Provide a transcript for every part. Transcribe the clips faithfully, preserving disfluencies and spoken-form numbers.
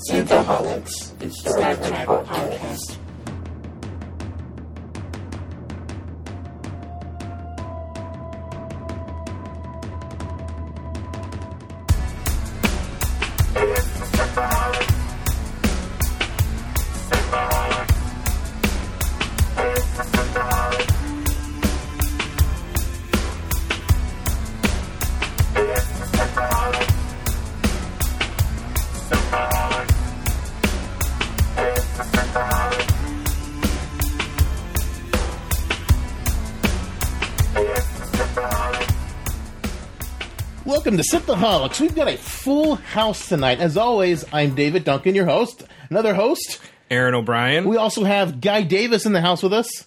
Synthaholics. It's the Revival Podcast. Welcome to Synthaholics. We've got a full house tonight. As always, I'm David Duncan, your host. Another host, Aaron O'Brien. We also have Guy Davis in the house with us.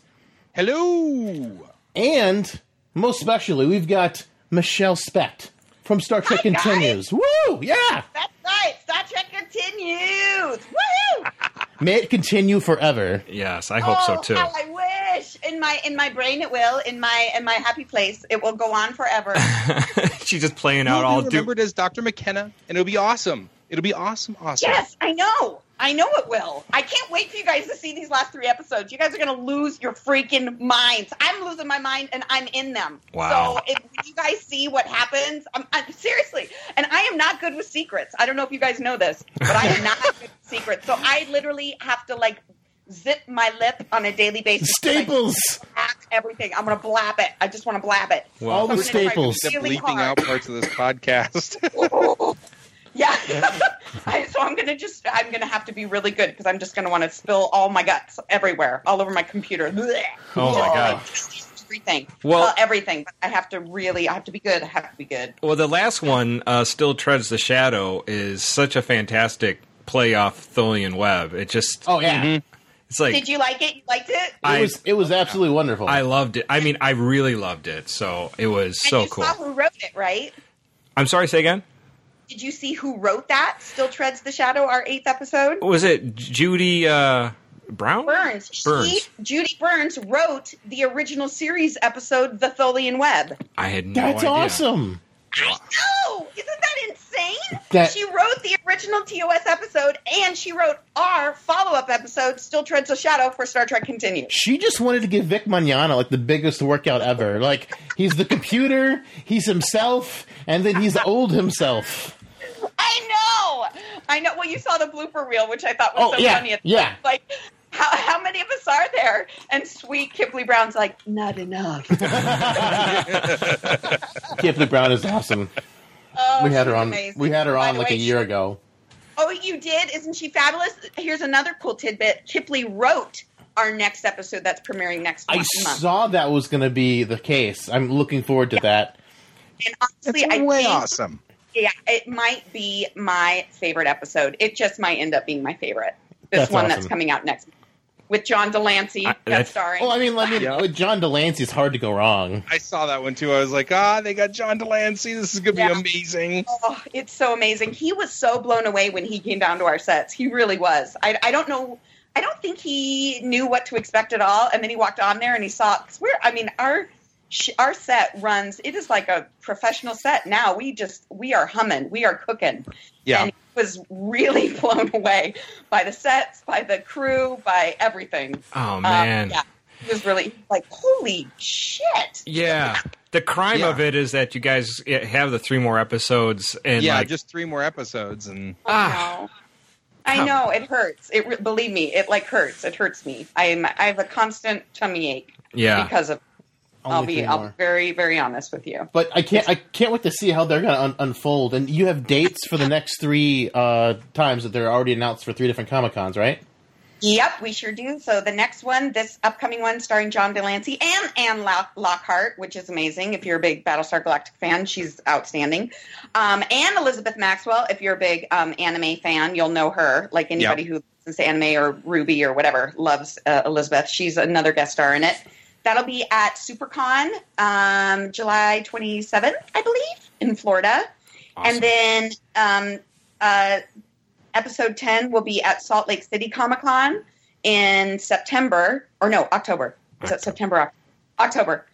Hello. And, most especially, we've got Michelle Spett from Star Trek Hi, Continues. guys. Woo! Yeah! That's right. Star Trek Continues. Woo! May it continue forever. Yes, I hope oh, so too. How I wish. In my in my brain, it will. In my in my happy place, it will go on forever. She's just playing out You'll all. be remembered as Doctor McKenna, and it'll be awesome. It'll be awesome, awesome. Yes, I know. I know it will. I can't wait for you guys to see these last three episodes. You guys are going to lose your freaking minds. I'm losing my mind, and I'm in them. Wow. So if you guys see what happens, I'm, I'm, seriously, and I am not good with secrets. I don't know if you guys know this, but I am not good with secrets. So I literally have to, like, zip my lip on a daily basis. Staples! Blab everything. I'm going to blab it. I just want to blab it. Well, All So the I'm gonna try staples. really Bleeping hard. out parts of this podcast. Yeah, I, so I'm gonna just I'm gonna have to be really good because I'm just gonna want to spill all my guts everywhere, all over my computer. Blech. Oh, my God. Everything. Well- Well, everything. But I have to really, I have to be good. I have to be good. well, the last one, uh, Still Treads the Shadow, is such a fantastic play off Tholian Web. It just, Oh, yeah. it's like, Did you like it? You liked it? It I, was it was absolutely wonderful. I loved it. I mean, I really loved it. So it was And so you cool. saw who wrote it, right? I'm sorry, say again? Did you see who wrote that? Still Treads the Shadow, our eighth episode. Was it Judy uh, Brown? Burns. Burns. She, Judy Burns, wrote the original series episode, The Tholian Web. I had no That's idea. awesome. I know! Isn't that insane? That- She wrote the original T O S episode, and she wrote our follow-up episode, Still Treads a Shadow, for Star Trek Continues. She just wanted to give Vic Mignogna like the biggest workout ever. Like, he's the computer, he's himself, and then he's old himself. I know! I know. Well, you saw the blooper reel, which I thought was Oh, so yeah, funny. It's yeah. Like, how, how many of us are there? And sweet Kipley Brown's like, not enough. Kipley Brown is awesome. Oh, We had her she's on. amazing. We had her By on the like way, a year she- ago. Oh, you did? Isn't she fabulous? Here's another cool tidbit. Kipley wrote our next episode that's premiering next I month. saw that was going to be the case. I'm looking forward to that. And honestly, That's I way think, awesome. yeah, it might be my favorite episode. It just might end up being my favorite. This That's one awesome. that's coming out next month with John Delancey I- guest that's- starring. Well, I mean, I mean, Yeah. with John Delancey, it's hard to go wrong. I saw that one too. I was like, ah, they got John Delancey. This is going to Yeah. be amazing. Oh, it's so amazing. He was so blown away when he came down to our sets. He really was. I, I don't know. I don't think he knew what to expect at all. And then he walked on there and he saw. Cause we're. I mean, our sh- our set runs. It is like a professional set now. We just we are humming. We are cooking. Yeah. And he was really blown away by the sets, by the crew, by everything. Oh, Um, man. yeah. He was really like, holy shit. Yeah. The crime Yeah. of it is that you guys have the three more episodes. And yeah, like, just three more episodes. and Ah. I Come- know it hurts. It re- believe me, it like hurts. It hurts me. I'm I have a constant tummy ache yeah. because of. I'll Only be three I'll more. be very very honest with you. But I can't. I can't wait to see how they're going to un- unfold. And you have dates for the next three uh, times that they're already announced for three different Comic Cons, right? Yep, we sure do. So the next one, this upcoming one, starring John Delancey and Anne Lock- Lockhart, which is amazing. If you're a big Battlestar Galactica fan, she's outstanding. Um, and Elizabeth Maxwell, if you're a big um, anime fan, you'll know her. Like anybody who listens to anime or Ruby or whatever loves uh, Elizabeth. She's another guest star in it. That'll be at SuperCon, um, July twenty-seventh, I believe, in Florida. Awesome. And then um, uh, episode ten will be at Salt Lake City Comic Con in September, or no, October. Is it September? October.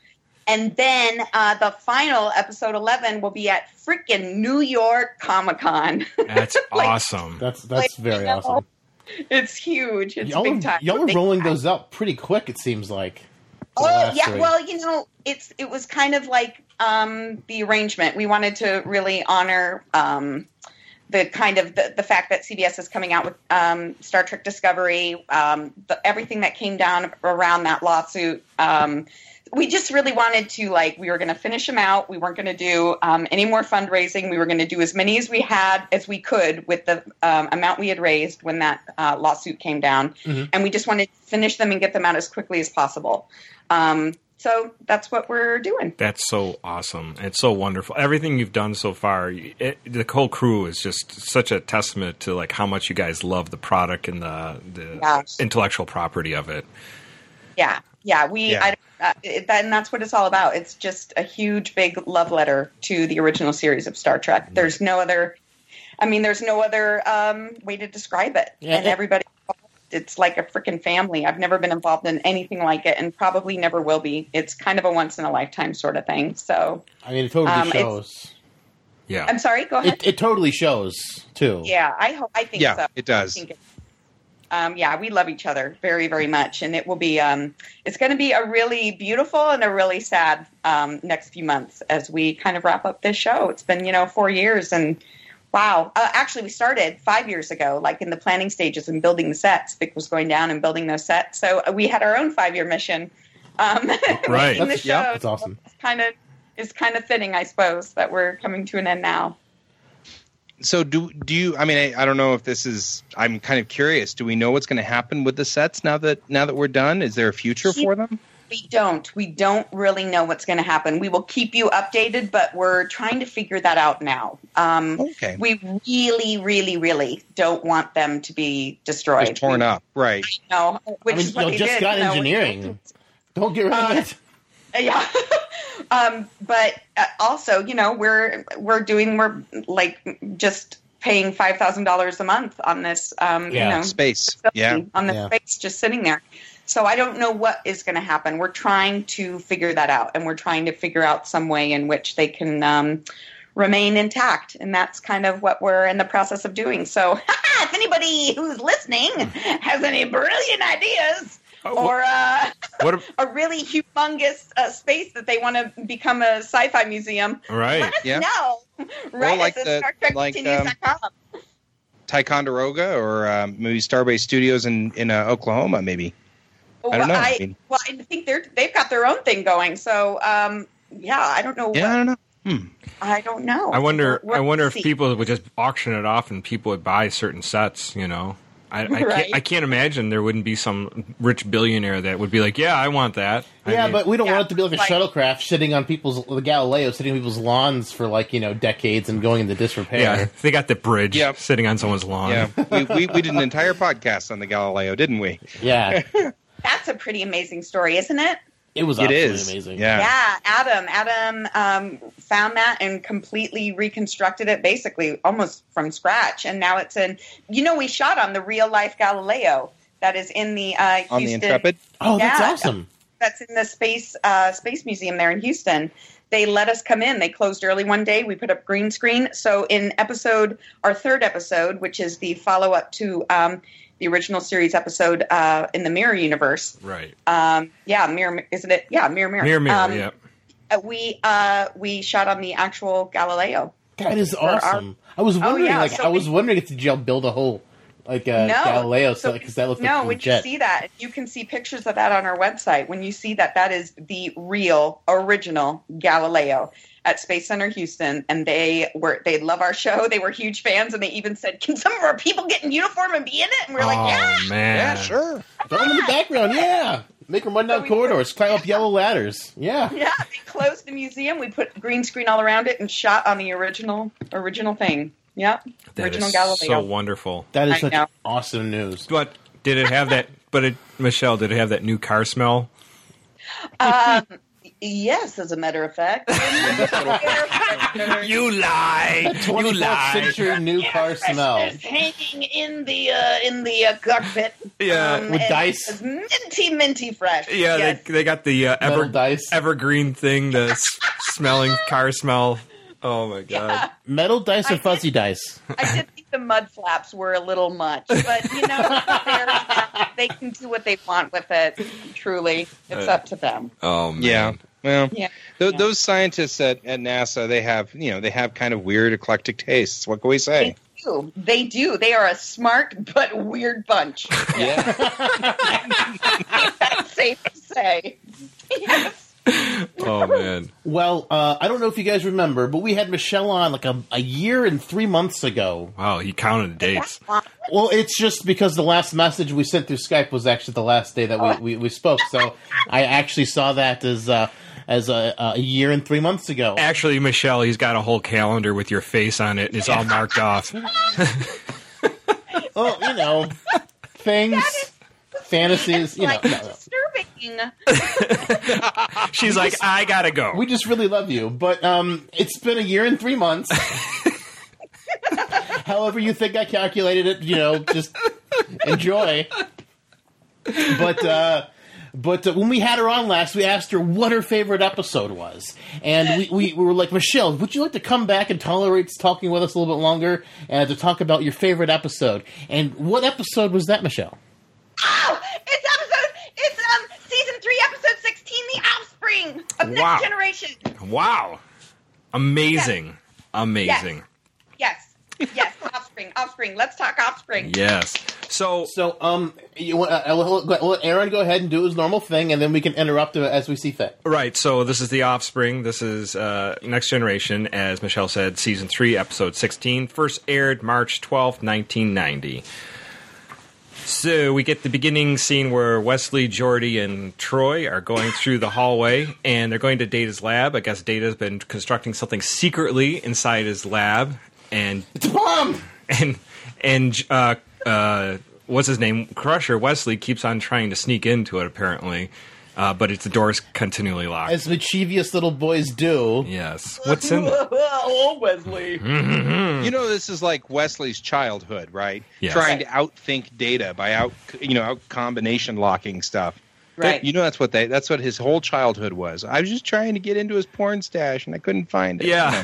And then uh, the final episode eleven will be at freaking New York Comic Con. That's Like, awesome. That's that's Like, very you know, awesome. It's huge. It's Y'all big are, time. y'all are Big rolling time. those out pretty quick. It seems like. for the Oh last yeah, three. well, you know, it's it was kind of like um, the arrangement. We wanted to really honor um, the kind of the, the fact that C B S is coming out with um, Star Trek Discovery, um, the, everything that came down around that lawsuit. Um, we just really wanted to, like, we were going to finish them out. We weren't going to do um, any more fundraising. We were going to do as many as we had as we could with the um, amount we had raised when that uh, lawsuit came down. Mhm. And we just wanted to finish them and get them out as quickly as possible. Um, so that's what we're doing. That's so awesome. It's so wonderful. Everything you've done so far, it, the whole crew is just such a testament to like how much you guys love the product and the, the Yes. intellectual property of it. Yeah. Yeah. We, Yeah. I, uh, it, that, and that's what it's all about. It's just a huge, big love letter to the original series of Star Trek. There's no other, I mean, there's no other um, way to describe it. Yeah, and it- everybody, it's like a freaking family. I've never been involved in anything like it and probably never will be. It's kind of a once in a lifetime sort of thing. So I mean, it totally Um, it's- shows. Yeah. I'm sorry, go ahead. It, it totally shows too. Yeah, I hope. I think Yeah, so. it does. I think it, um, yeah, we love each other very, very much, and it will be. Um, it's going to be a really beautiful and a really sad um, next few months as we kind of wrap up this show. It's been, you know, four years, and wow. Uh, actually, we started five years ago, like in the planning stages and building the sets. Vic was going down and building those sets, so uh, we had our own five-year mission. Um, Right. making the That's- show. yeah, that's awesome. It's kind of is kind of fitting, I suppose, that we're coming to an end now. So do do you? I mean, I, I don't know if this is. I'm kind of curious. Do we know what's going to happen with the sets now that now that we're done? Is there a future for them? We don't. We don't really know what's going to happen. We will keep you updated, but we're trying to figure that out now. Um, Okay, we really, really, really don't want them to be destroyed. just torn up, right? No, which I mean, is what y'all they just did, got you know, engineering. Don't get rid of Uh, it. Yeah. um, but uh, also, you know, we're we're doing we're like just paying five thousand dollars a month on this. Um, Yeah. you know, Space, facility, yeah. on the Yeah. space just sitting there. So I don't know what is going to happen. We're trying to figure that out, and we're trying to figure out some way in which they can um, remain intact, and that's kind of what we're in the process of doing. So if anybody who's listening has any brilliant ideas or uh, What? A, a really humongous uh, space that they want to become a sci-fi museum, right. let us Yeah. know. Right, like at the- Star Trek like, Continues dot com. Ticonderoga or um, maybe Starbase Studios in in uh, Oklahoma, maybe. I don't Well, know. I I, mean- well, I think they're they've got their own thing going. So, um, yeah, I don't know. Yeah, I what, don't know. Hmm. I don't know. I wonder. We're- I we'll wonder if see. people would just auction it off and people would buy certain sets. You know, I, I Right. can't. I can't imagine there wouldn't be some rich billionaire that would be like, "Yeah, I want that." I Yeah, mean, but we don't Yeah, want it to be like a like- shuttlecraft sitting on people's the Galileo sitting on people's lawns for like you know decades and going into disrepair. yeah, they got the bridge Yep. sitting on someone's lawn. Yeah, we, we we did an entire podcast on the Galileo, didn't we? Yeah, That's a pretty amazing story, isn't it? it was It absolutely is amazing. Yeah. Yeah, Adam. Adam um, found that and completely reconstructed it, basically almost from scratch. And now it's in. You know, we shot on the real life Galileo that is in the uh, Houston. On the Intrepid. Oh, that's Yeah. awesome. That's in the space uh, space museum there in Houston. They let us come in. They closed early one day. We put up green screen. So in episode, our third episode, which is the follow up to um, the original series episode uh, in the Mirror Universe. Right. Um, yeah, Mirror, isn't it? Yeah, Mirror, Mirror. Mirror, mirror. Um, yeah. uh, we uh, we shot on the actual Galileo. That is our- awesome. I was wondering, yeah, like, so I was we- wondering if did y'all build a whole like uh, No. Galileo, so So- because that looked No, like when legit. you see that, you can see pictures of that on our website. When you see that, that is the real, original Galileo at Space Center Houston, and they were they love our show. They were huge fans, and they even said, "Can some of our people get in uniform and be in it?" And we're oh like, "Yeah." man. sure. Throw them in the background, yeah. Make them run down So we- corridors, climb up yellow ladders. Yeah. Yeah, they closed the museum. We put green screen all around it and shot on the original original thing. Yep, That original is Galileo. so wonderful. That is I such know. awesome news. But did it have that? But it, Michelle, did it have that new car smell? Um, Yes, as a matter of fact. You lie. You twenty-fourth lie. century new car smell. Freshness hanging in the uh, in the uh, cockpit. Yeah, with and dice. it's minty, minty fresh. Yeah, Yes. they, they got the uh, Metal ever, dice. evergreen thing, the s- smelling car smell. Oh my god. Metal dice or I fuzzy dice? I did think the mud flaps were a little much, but you know, they're- they can do what they want with it. Truly, it's Uh, up to them. Oh man. Yeah. Well, Yeah. th- Yeah. those scientists at, at NASA, they have, you know, they have kind of weird, eclectic tastes. What can we say? They do. They do. They are a smart but weird bunch. Yeah. That's safe to say. Yes. Oh man. Well, uh, I don't know if you guys remember, but we had Michelle on like a, a year and three months ago. Wow, he counted the dates. Well, it's just because the last message we sent through Skype was actually the last day that we, we, we spoke. So I actually saw that as uh, as a, a year and three months ago. Actually, Michelle, he's got a whole calendar with your face on it, and it's all marked off. Oh, you know, things, fantasies, you know. like no, no. disturbing. She's like, I gotta go. We just really love you, but um, it's been a year and three months. However you think I calculated it, you know, just enjoy. But uh, but uh, when we had her on last, we asked her what her favorite episode was, and we, we, we were like, Michelle, would you like to come back and tolerate talking with us a little bit longer and to talk about your favorite episode? And what episode was that, Michelle? Oh, it's episode. It's um season three, episode sixteen, The Offspring of Next Wow. Generation. Wow. Amazing. Amazing. Yes, yes, Offspring, Offspring. Let's talk Offspring. Yes. So, So, um, you want, uh, we'll, we'll let Aaron go ahead and do his normal thing, and then we can interrupt as we see fit. right. So this is The Offspring. This is uh, Next Generation, as Michelle said, season three, episode sixteen. First aired March twelfth, nineteen ninety. So we get the beginning scene where Wesley, Geordi, and Troy are going through the hallway, and they're going to Data's lab. I guess Data's been constructing something secretly inside his lab, and It's a bomb! and and uh, uh, what's his name? Crusher Wesley keeps on trying to sneak into it, apparently, uh, but it's the door's continually locked. As mischievous little boys do. Yes. What's in there? Oh, Wesley. You know, this is like Wesley's childhood, right? Yes. Trying to outthink Data by out, you know, out combination locking stuff. Right. You know, that's what they. That's what his whole childhood was. I was just trying to get into his porn stash, and I couldn't find it. Yeah.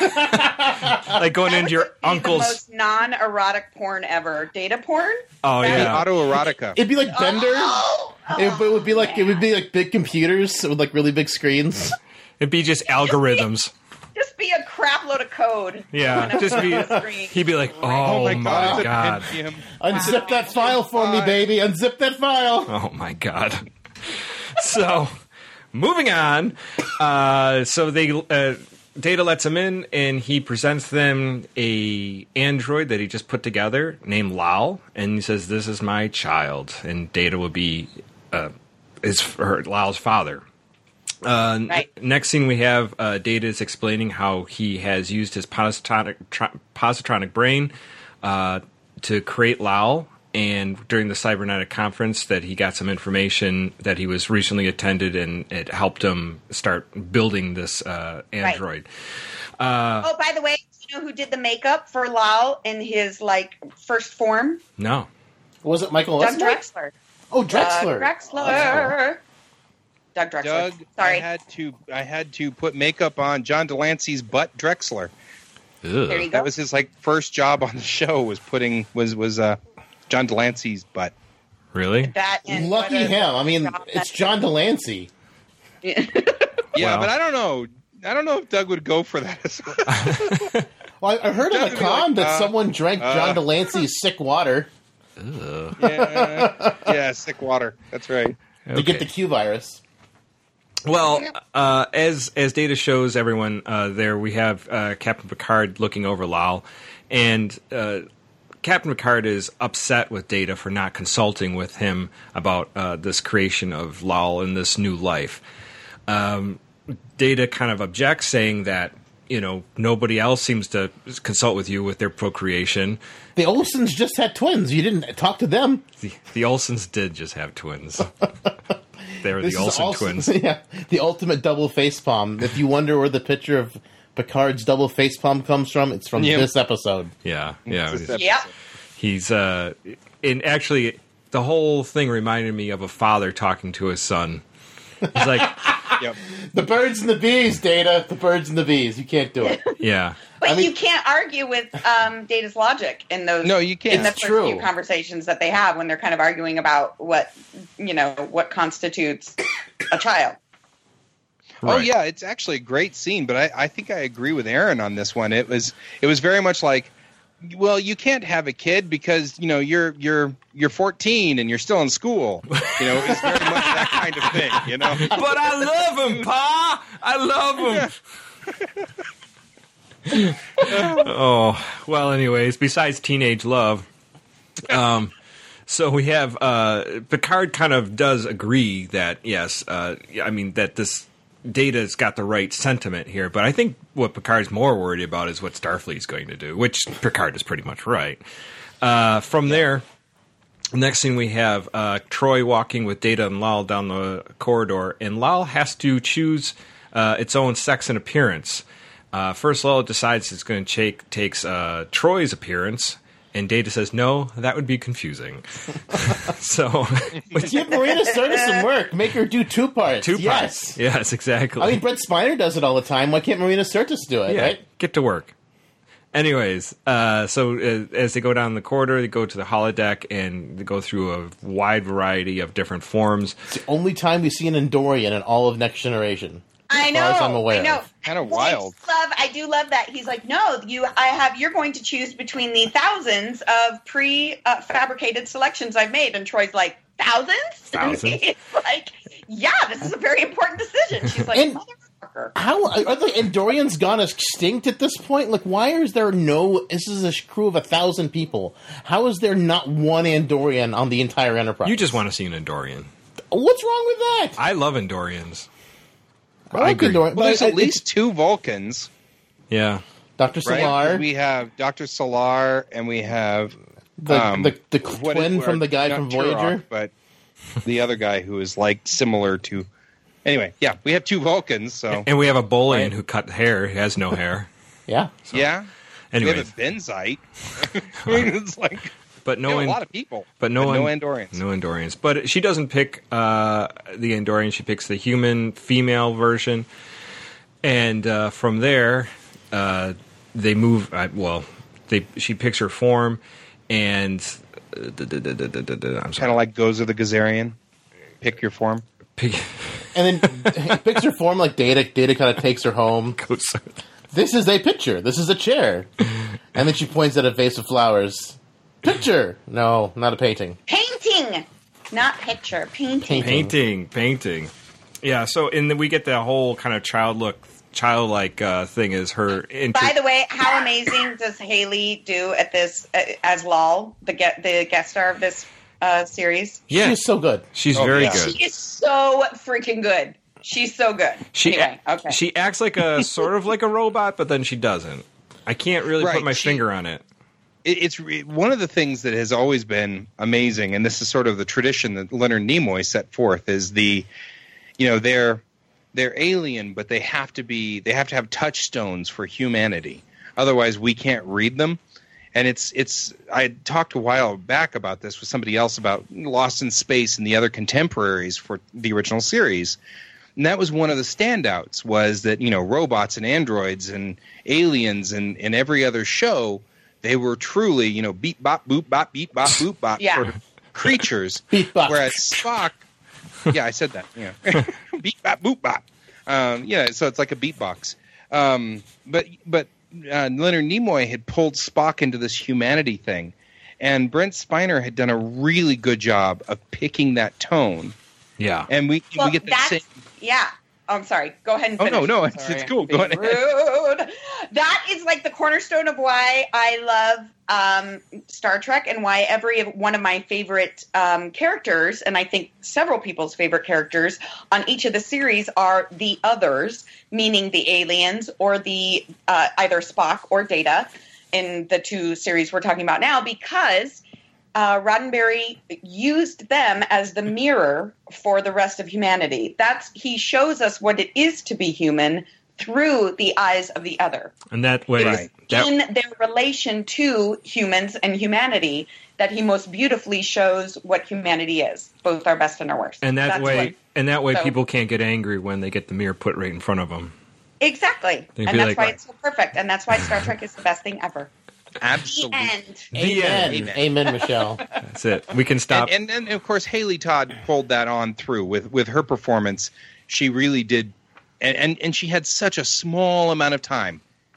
Like going That into would your just be uncle's. the most non-erotic porn ever. Data porn. Oh Yeah. yeah. Autoerotica. It'd be like Bender. Oh, It, it would be like it would be like big computers with like really big screens. It'd be just algorithms. just be a crap load of code. Yeah. going up Just on be. the screen. He'd be like, oh my it's a god. Pentium. Unzip that file for me, baby. Unzip that file. Oh my god. So, moving on. Uh, so they uh, Data lets him in, and he presents them a android that he just put together named Lal, and he says, "This is my child," and Data will be uh, his her, Lal's father. Uh, Right. n- next scene, we have uh, Data is explaining how he has used his positronic, tr- positronic brain uh, to create Lal. And during the cybernetic conference, that he got some information that he was recently attended, and it helped him start building this uh, android. Uh, Oh, by the way, do you know who did the makeup for Lal in his like first form? no, Was it Michael Doug Lesnar? Drexler. Oh, Drexler. Doug Drexler. Doug Drexler. Doug, Sorry. I had to. I had to put makeup on John Delancey's butt, Drexler. There you Ugh. go. That was his like first job on the show. Was putting was was uh, John Delancey's butt. Really? That and Lucky what a- him. I mean, it's John Delancey. Yeah, Wow. but I don't know. I don't know if Doug would go for that. As well. Well, I I heard Doug at would a be con like, that uh, someone drank uh. John Delancey's sick water yeah, yeah, sick water. That's right. to get the Q virus. Well, uh, as as Data shows everyone uh, there, we have uh, Captain Picard looking over Lal, and uh, Captain Picard is upset with Data for not consulting with him about uh, this creation of Lal and this new life. Um, Data kind of objects, saying that you know nobody else seems to consult with you with their procreation. The Olsens just had twins. You didn't talk to them. The, the Olsens did just have twins. They're This the is Olsen also- twins. Yeah, the ultimate double facepalm. If you wonder where the picture of Picard's double facepalm comes from, it's from Yep. this episode. Yeah, yeah. It's it this is. Yep. He's uh, and actually, the whole thing reminded me of a father talking to his son. He's like, Yep. The birds and the bees, Data. The birds and the bees. You can't do it. yeah, But I mean- you can't argue with um, Data's logic in those. No, you can't. In the It's first true. few conversations that they have when they're kind of arguing about what you know what constitutes a child. Oh Right. yeah, it's actually a great scene, but I, I think I agree with Aaron on this one. It was it was very much like, well, you can't have a kid because you know you're you're you're fourteen and you're still in school. You know, it's very much that kind of thing. You know, But I love him, Pa. I love him. oh well. Anyways, besides teenage love, um, so we have uh, Picard kind of does agree that yes, uh, I mean that this Data's got the right sentiment here, but I think what Picard's more worried about is what Starfleet's going to do, which Picard is pretty much right. Uh, from there, next thing we have uh, Troy walking with Data and Lal down the corridor, and Lal has to choose uh, its own sex and appearance. Uh, first, Lal decides it's going to take takes uh, Troy's appearance, and Data says, no, that would be confusing. so, Give Marina Sirtis some work. Make her do two parts. two yes. parts. Yes, exactly. I mean, Brett Spiner does it all the time. Why can't Marina Sirtis do it, yeah, right? get to work. Anyways, uh, so uh, as they go down the corridor, they go to the holodeck, and they go through a wide variety of different forms. It's the only time we see an Andorian in all of Next Generation. I know. as I'm aware I know. of. Kinda Well, I wild. Love. I do love that he's like, no, you. I have. You're going to choose between the thousands of pre-fabricated selections I've made, and Troy's like, thousands. Thousands. And he's like, yeah, this is a very important decision. She's like, And- motherfucker. How are the Andorians gone extinct at this point? Like, why is there no? This is a crew of a thousand people. How is there not one Andorian on the entire Enterprise? You just want to see an Andorian. What's wrong with that? I love Andorians. I like agree. Andorian, well, but there's I- at least two Vulcans, Yeah. Doctor right? Solar, We have Doctor Solar, and we have the, um, the the what twin is- from the guy not from Turok, Voyager. but the other guy who is like similar to. Anyway, yeah, we have two Vulcans, so And we have a Bolian Right. who cut hair. He has no hair. Yeah, yeah. Anyway, We have a Benzite. I mean, it's like but no, no, a An- lot of people, but no, no An- Andorians. No Andorians. But she doesn't pick uh, the Andorian. She picks the human female version. And uh, from there, uh, they move. Uh, well, they she picks her form, and uh, da, da, da, da, da, da, da, I'm Kind sorry. of like Goes of the Gazarian. Pick your form. Pick, and then he picks her form like Data. Data kind of takes her home. goes, This is a picture. This is a chair. And then she points at a vase of flowers. Picture. No, not a painting. Painting, not picture. Painting. Painting. painting, painting. Yeah. So, and then we get the whole kind of child look, childlike uh, thing is her. Inter- By the way, how amazing does Haley do at this uh, as Lal, the get the guest star of this uh, series? yeah, She's so good. she's Oh, very yeah. good. She is so freaking good. She's so good. She anyway, okay. she acts like a sort of like a robot, but then she doesn't. I can't really Right, put my she- finger on it. It, it's re- one of the things that has always been amazing, and this is sort of the tradition that Leonard Nimoy set forth. Is the, you know, they're they're alien, but they have to be they have to have touchstones for humanity. Otherwise, we can't read them. And it's it's I had talked a while back about this with somebody else about Lost in Space and the other contemporaries for the original series. And that was one of the standouts, was that, you know, robots and androids and aliens and, and every other show, they were truly, you know, beep, bop, boop, bop, beep, bop, boop, bop Yeah. sort of creatures. Beep, bop. Whereas Spock, yeah, I said that, yeah. Beep, bop, boop, bop. Um, yeah, so it's like a beatbox. Um, but but uh, Leonard Nimoy had pulled Spock into this humanity thing. And Brent Spiner had done a really good job of picking that tone. Yeah. And we, well, we get that that's same... yeah. Oh, I'm sorry. Go ahead and Oh, finish. no, no, I'm it's- sorry. it's cool. I'm Go being Rude. That is like the cornerstone of why I love um, Star Trek and why every one of my favorite um, characters, and I think several people's favorite characters on each of the series, are the others, meaning the aliens or the uh, either Spock or Data in the two series we're talking about now, because uh, Roddenberry used them as the mirror for the rest of humanity. That's he shows us what it is to be human through the eyes of the other. And that way, Right. that, In their relation to humans and humanity, that he most beautifully shows what humanity is, both our best and our worst. and that That's way, what- and that way, so- people can't get angry when they get the mirror put right in front of them. exactly, They'd and be that's like, why right. it's so perfect, and that's why Star Trek is the best thing ever. The Absolutely. end. Amen. Amen. Amen, Michelle. That's it. We can stop. And, and and of course, Haley Todd pulled that on through with with her performance. She really did, and and, and she had such a small amount of time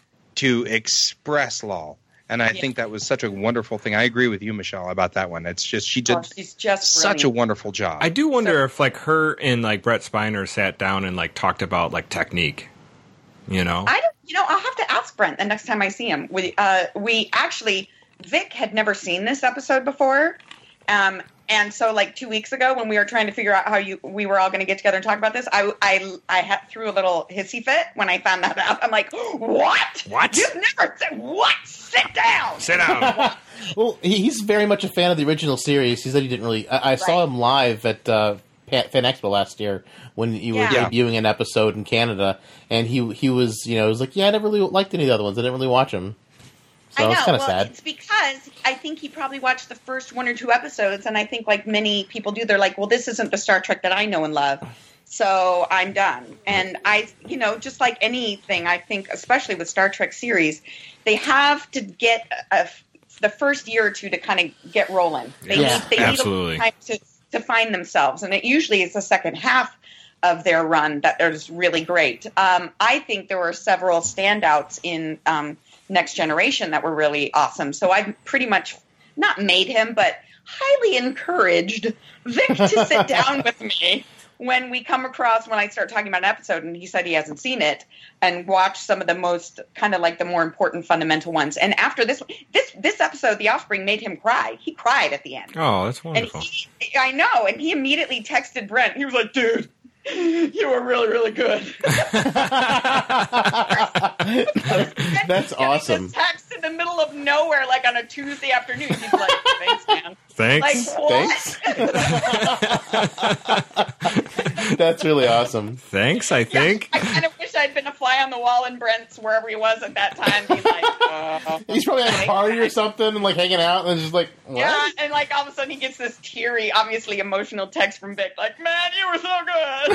to express Lal. And I Yeah. think that was such a wonderful thing. I agree with you, Michelle, about that one. It's just she did Oh, she's just such a brilliant. wonderful job. I do wonder if like her and like Brett Spiner sat down and like talked about like technique. You know, I don't, you know, I'll have to ask Brent the next time I see him. We, uh, we actually, Vic had never seen this episode before, um, and so like two weeks ago when we were trying to figure out how you, we were all going to get together and talk about this, I, I, I had, threw a little hissy fit when I found that out. I'm like, what? What? You've never said what? Sit down. sit down. Well, he- he's very much a fan of the original series. He said he didn't really. I, I saw Right. him live at uh, Pan Fan Expo last year when you were Yeah. debuting an episode in Canada, and he he was you know he was like, yeah, I never really liked any of the other ones. I didn't really watch them. So I know. it's kind of Well, sad. it's because I think he probably watched the first one or two episodes, and I think like many people do, they're like, well, this isn't the Star Trek that I know and love, so I'm done. And I, you know, just like anything, I think, especially with Star Trek series, they have to get a, the first year or two to kind of get rolling. They Yeah, need, they absolutely. need a little time to, to find themselves, and it usually is the second half of their run that is really great. Um, I think there were several standouts in um, Next Generation that were really awesome. So I've pretty much not made him, but highly encouraged Vic to sit down with me when we come across, when I start talking about an episode, and he said he hasn't seen it, and watch some of the most kind of like the more important fundamental ones. And after this, this this episode, The Offspring made him cry. He cried at the end. Oh, that's And wonderful. he, I know, and he immediately texted Brent. He was like, dude, you were really, really good. That's Getting awesome. this text in the middle of nowhere, like on a Tuesday afternoon. He's like, thanks, man. Thanks. Like, what? Thanks. That's really awesome. Thanks, I think. I kind of wish I'd been a fly on the wall in Brent's, wherever he was at that time. He's like, uh, He's probably at a party or something and like hanging out, and it's just like, what? yeah, and like all of a sudden he gets this teary, obviously emotional text from Vic, like, man, you were so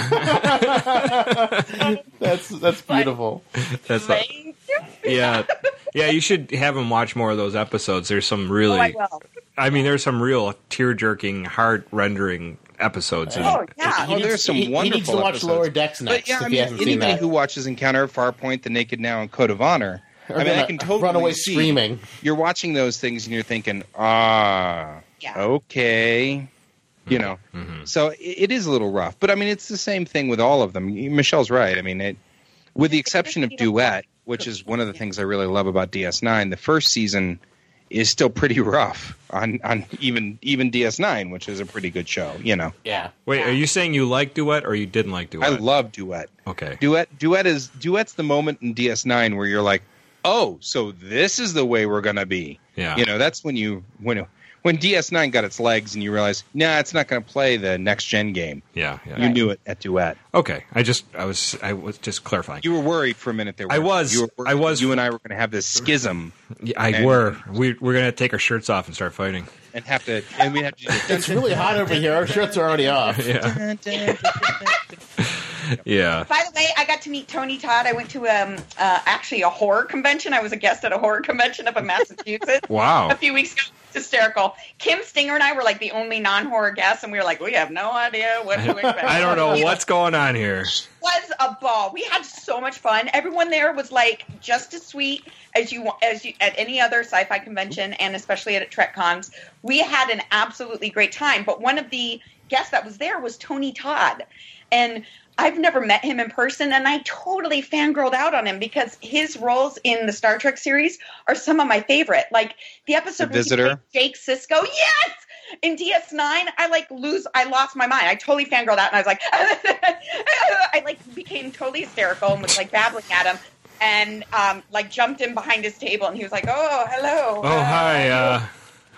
good. That's that's beautiful. That's a, Thank you. yeah, yeah. You should have him watch more of those episodes. There's some really, Oh, I will. I mean, there's some real tear-jerking, heart-rendering episodes. in- Oh, yeah. He Oh, needs- there's some he, he wonderful needs to watch episodes. Lower Decks next But yeah, I if mean, he hasn't seen anybody that. who watches Encounter, Farpoint, The Naked Now, and Code of Honor, Or I mean, I gonna can totally run away see. screaming. You're watching those things and you're thinking, ah, Yeah. okay, you know. Mhm. So it, it is a little rough, but I mean, it's the same thing with all of them. Michelle's right. I mean, it, with the exception of Duet, which is one of the things I really love about D S nine. The first season is still pretty rough on, on even even D S nine, which is a pretty good show. You know, Yeah. Wait, are you saying you like Duet or you didn't like Duet? I love Duet. Okay. Duet Duet is Duet's the moment in D S nine where you're like, oh, so this is the way we're gonna be. Yeah. You know, that's when you when when D S nine got its legs and you realize, nah, it's not going to play the next gen game. Yeah. Yeah. You knew it at Duet. Okay. I just, I was, I was just clarifying. You were worried for a minute there. I weren't you? was. You were worried I was. that You and I were going to have this schism Yeah, I and- were. We, we're gonna take our shirts off and start fighting. and have to, and we have to. It's really hot over here. Our shirts are already off. Yeah. Yeah. By the way, I got to meet Tony Todd. I went to um, uh, actually a horror convention. I was a guest at a horror convention up in Massachusetts Wow. a few weeks ago. It's hysterical. Kim Stinger and I were like the only non-horror guests, and we were like, we have no idea what to expect. I don't know It what's going on here. was a ball. We had so much fun. Everyone there was like just as sweet as you as you at any other sci-fi convention, and especially at Trek Cons. We had an absolutely great time. But one of the guests that was there was Tony Todd, and I've never met him in person, and I totally fangirled out on him because his roles in the Star Trek series are some of my favorite. Like the episode The where he Visitor? played Jake Sisko. Yes! In D S nine, I like lose, I lost my mind. I totally fangirled out, and I was like, I like became totally hysterical and was like babbling at him, and um, like jumped in behind his table, and he was like, "Oh, hello." Oh, hi. Uh,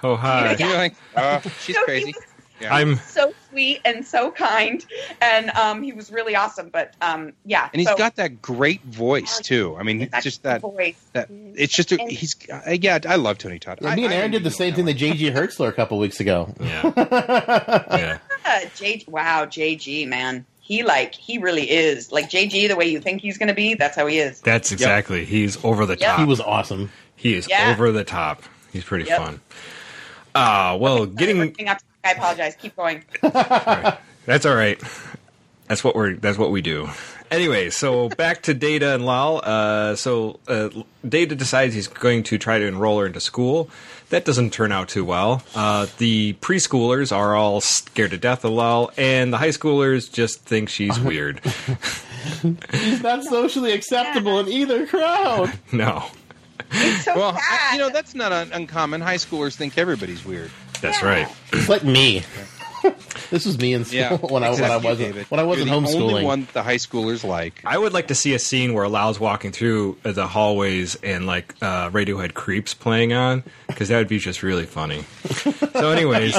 Oh, hi. You're like, oh, she's So he crazy. was Yeah. I'm. so sweet and so kind, and um, he was really awesome. But um, yeah, And he's so, got that great voice too. I mean, he's it's got just that. voice. That it's just a, And- he's uh, yeah. I love Tony Todd. Yeah, I, me and I Aaron did the enjoy same that thing one. to J G Hertzler a couple weeks ago. Yeah. Yeah. Yeah, J, wow, J G, man, he like he really is like J G. The way you think he's going to be, that's how he is. That's exactly. He's over the Yep. top. He was awesome. He is Yeah. over the top. He's pretty Yep. fun. Uh, well, getting I apologize. Keep going. that's all right. That's what we're. That's what we do. Anyway, so back to Data and Lal. Uh, so uh, Data decides he's going to try to enroll her into school. That doesn't turn out too well. Uh, the preschoolers are all scared to death of Lal, and the high schoolers just think she's weird. He's not socially acceptable in either crowd. No, It's so Well, sad. I- you know that's not un- uncommon. High schoolers think everybody's weird. that's Yeah. right. It's like me. This was me in school Yeah, when I when I exactly, wasn't David. when I wasn't You're the only homeschooling. one the high schoolers like. I would like to see a scene where Lal's walking through the hallways and like uh, Radiohead Creeps playing on, because that would be just really funny. So, anyways,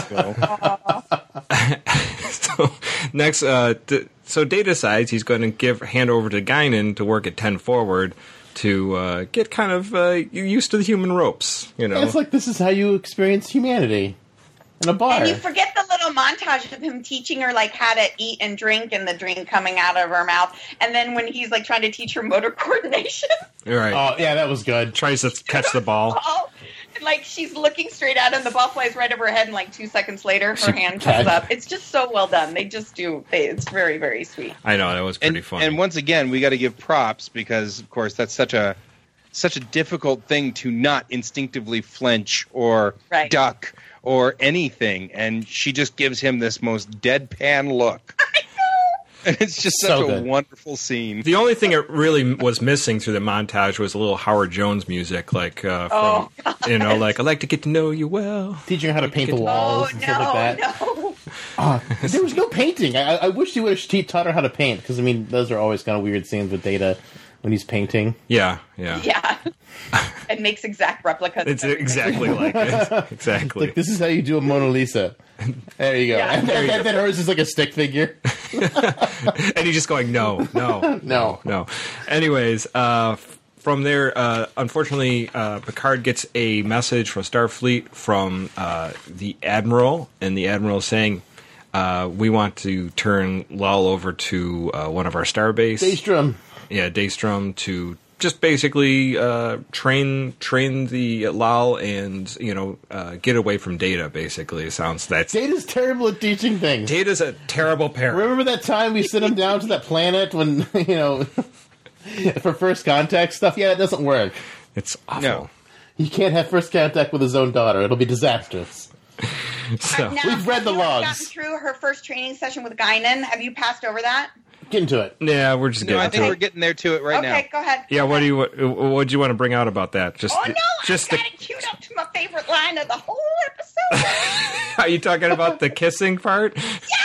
so next, uh, d- so Data decides he's going to give hand over to Guinan to work at ten Forward to uh, get kind of uh, used to the human ropes. You know, It's like this is how you experience humanity in a bar. And you forget the little montage of him teaching her like how to eat and drink, and the drink coming out of her mouth. And then when he's like trying to teach her motor coordination, all right. Oh yeah, that was good. Tries to catch the ball. ball, and like she's looking straight at him, the ball flies right over her head, and like two seconds later, her She- hand comes up. It's just so well done. They just do. They, it's very very sweet. I know that was pretty and, funny. and once again, we got to give props because, of course, that's such a such a difficult thing to not instinctively flinch or Right. duck or anything. And she just gives him this most deadpan look. And it's just such So a good. wonderful scene. The only thing that really was missing through the montage was a little Howard Jones music, like uh, from Oh, you know, like I'd like to get to know you well. Teaching her how to paint the Oh walls and no, stuff like that. no! Uh, there was no painting. I, I wish he would have te- taught her how to paint because I mean those are always kind of weird scenes with Data when he's painting. Yeah, yeah, Yeah, and makes exact replicas. It's of everything. exactly like it. Exactly. Like this is how you do a Mona Lisa. There you go. Yeah. and, then, and then hers is like a stick figure. And he's just going, no, no, No. no. Anyways, uh, f- from there, uh, unfortunately, uh, Picard gets a message from Starfleet from uh, the Admiral, and the Admiral is saying, uh, we want to turn Lal over to uh, one of our starbase. Daystrom. Yeah, Daystrom to just basically uh, train train the Lal and, you know, uh, get away from Data, basically. It sounds that's... Data's terrible at teaching things. Data's a terrible parent. Remember that time we sent him down to that planet when, you know, for first contact stuff? Yeah, it doesn't work. It's awful. No. He can't have first contact with his own daughter. It'll be disastrous. So, Now, We've read the have you logs. Gotten through her first training session with Guinan. Have you passed over that? Get into it. yeah, we're just No, getting I to think it. we're getting there to it right okay, now. go ahead. Yeah, Go what do ahead. you what what do you want to bring out about that? Just Oh the, no! just I the got it queued up to my favorite line of the whole episode. are you talking about the kissing part?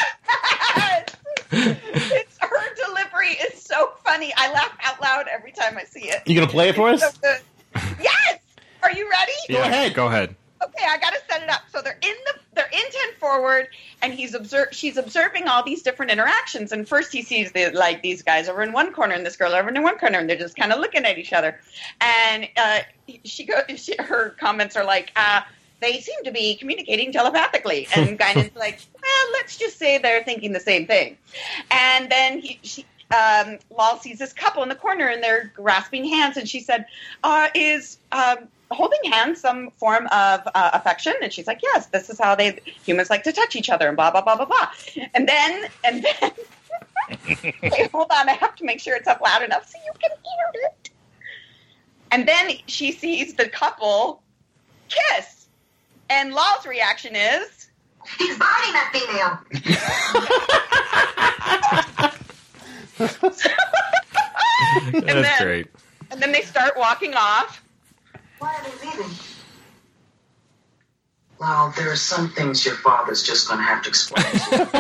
Yes! It's her delivery is so funny. I laugh out loud every time I see it. You gonna play it for us? So good. Yes. Are you ready? Yeah, ahead. Go ahead. Okay, I got to set it up. So they're in the they're in ten Forward, and he's observe she's observing all these different interactions. And first he sees the like these guys over in one corner and this girl over in one corner, and they're just kind of looking at each other. And uh, she goes, she, her comments are like, uh, "They seem to be communicating telepathically." And Guinan's like, "Well, let's just say they're thinking the same thing." And then he she. Um, Lal sees this couple in the corner and they're grasping hands, and she said, uh, "Is um, holding hands some form of uh, affection?" And she's like, "Yes, this is how they humans like to touch each other." And blah blah blah blah blah. And then and then, wait, hold on, I have to make sure it's up loud enough so you can hear it. And then she sees the couple kiss, and Lal's reaction is, He's biting that female. and That's then great. and then they start walking off. Why are they leaving? Well, there are some things your father's just going to have to explain to you.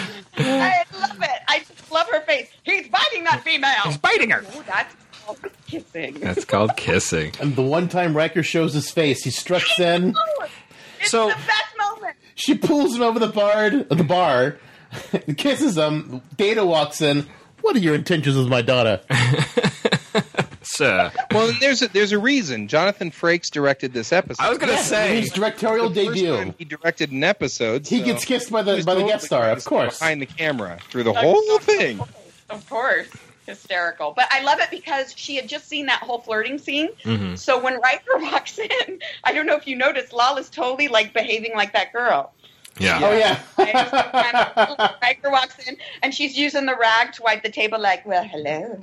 I love it. I just love her face. He's biting that female. He's biting her. Oh, that's oh, kissing. That's called kissing. And the one time Riker shows his face, he struts in. It's So- the best moment. She pulls him over the bar, the bar, kisses him. Data walks in. What are your intentions with my daughter? So, Well, there's a, there's a reason. Jonathan Frakes directed this episode. I was going to Yeah, say, his directorial the first debut. time he directed an episode. He so gets kissed by he the was by the totally guest star, of just course. behind the camera through the whole thing. Of course. Hysterical. But I love it because she had just seen that whole flirting scene. Mhm. So when Riker walks in, I don't know if you noticed, Lal is totally like behaving like that girl. yeah. Oh yeah. Right? So kind of, Riker walks in and she's using the rag to wipe the table like, well, hello.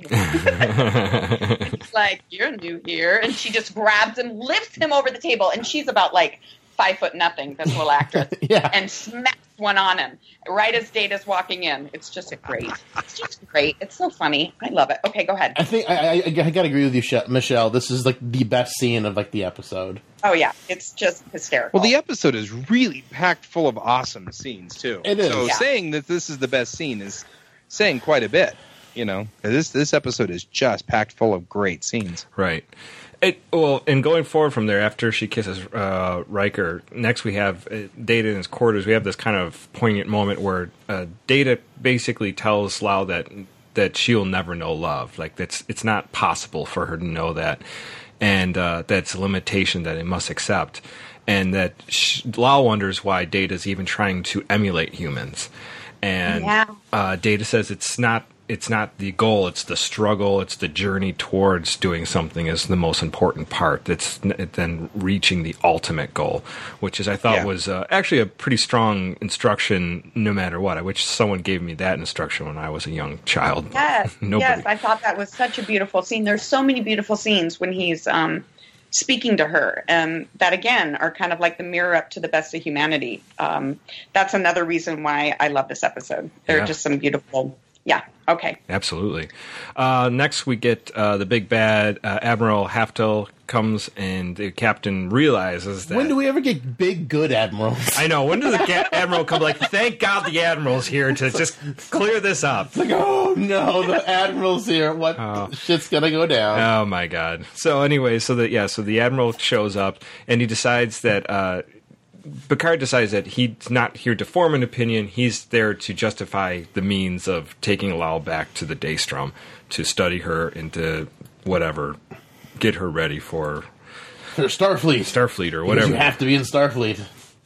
It's like, you're new here. And she just grabs him, lifts him over the table, and she's about like five foot nothing, this little actress. Yeah. And smacks one on him right as Data's walking in. It's just great. It's just great. It's so funny. I love it. Okay, go ahead. I think I, I, I gotta agree with you, Sh- Michelle. This is like the best scene of like the episode. Oh, yeah. It's just hysterical. Well, the episode is really packed full of awesome scenes too. It is. So Yeah. saying that this is the best scene is saying quite a bit. You know, this this episode is just packed full of great scenes. Right. It, well, and going forward from there, after she kisses uh, Riker, next we have uh, Data in his quarters. We have this kind of poignant moment where uh, Data basically tells Lal that that she'll never know love. Like that's it's not possible for her to know that, and uh, that's a limitation that it must accept. And that sh- Lal wonders why Data's even trying to emulate humans. And Yeah. uh, Data says it's not. It's not the goal, it's the struggle, it's the journey towards doing something is the most important part. It's n- then reaching the ultimate goal, which is I thought Yeah. was uh, actually a pretty strong instruction no matter what. I wish someone gave me that instruction when I was a young child. Yes, Nobody. yes, I thought that was such a beautiful scene. There's so many beautiful scenes when he's um, speaking to her, um, that again are kind of like the mirror up to the best of humanity. Um, that's another reason why I love this episode. There Yeah. are just some beautiful, yeah, okay. Absolutely. Uh, next, we get uh, the big bad uh, Admiral Haftel comes, and the captain realizes that. When do we ever get big good admirals? I know. When does the ga- admiral come? Like, thank God the admiral's here to just clear this up. Like, oh no, the admiral's here. What Oh. shit's gonna go down? Oh my God. So anyway, so that yeah, so the admiral shows up, and he decides that. Uh, Picard decides that he's not here to form an opinion. He's there to justify the means of taking Lal back to the Daystrom to study her and to whatever, get her ready for For Starfleet. Starfleet or Because whatever. you have to be in Starfleet.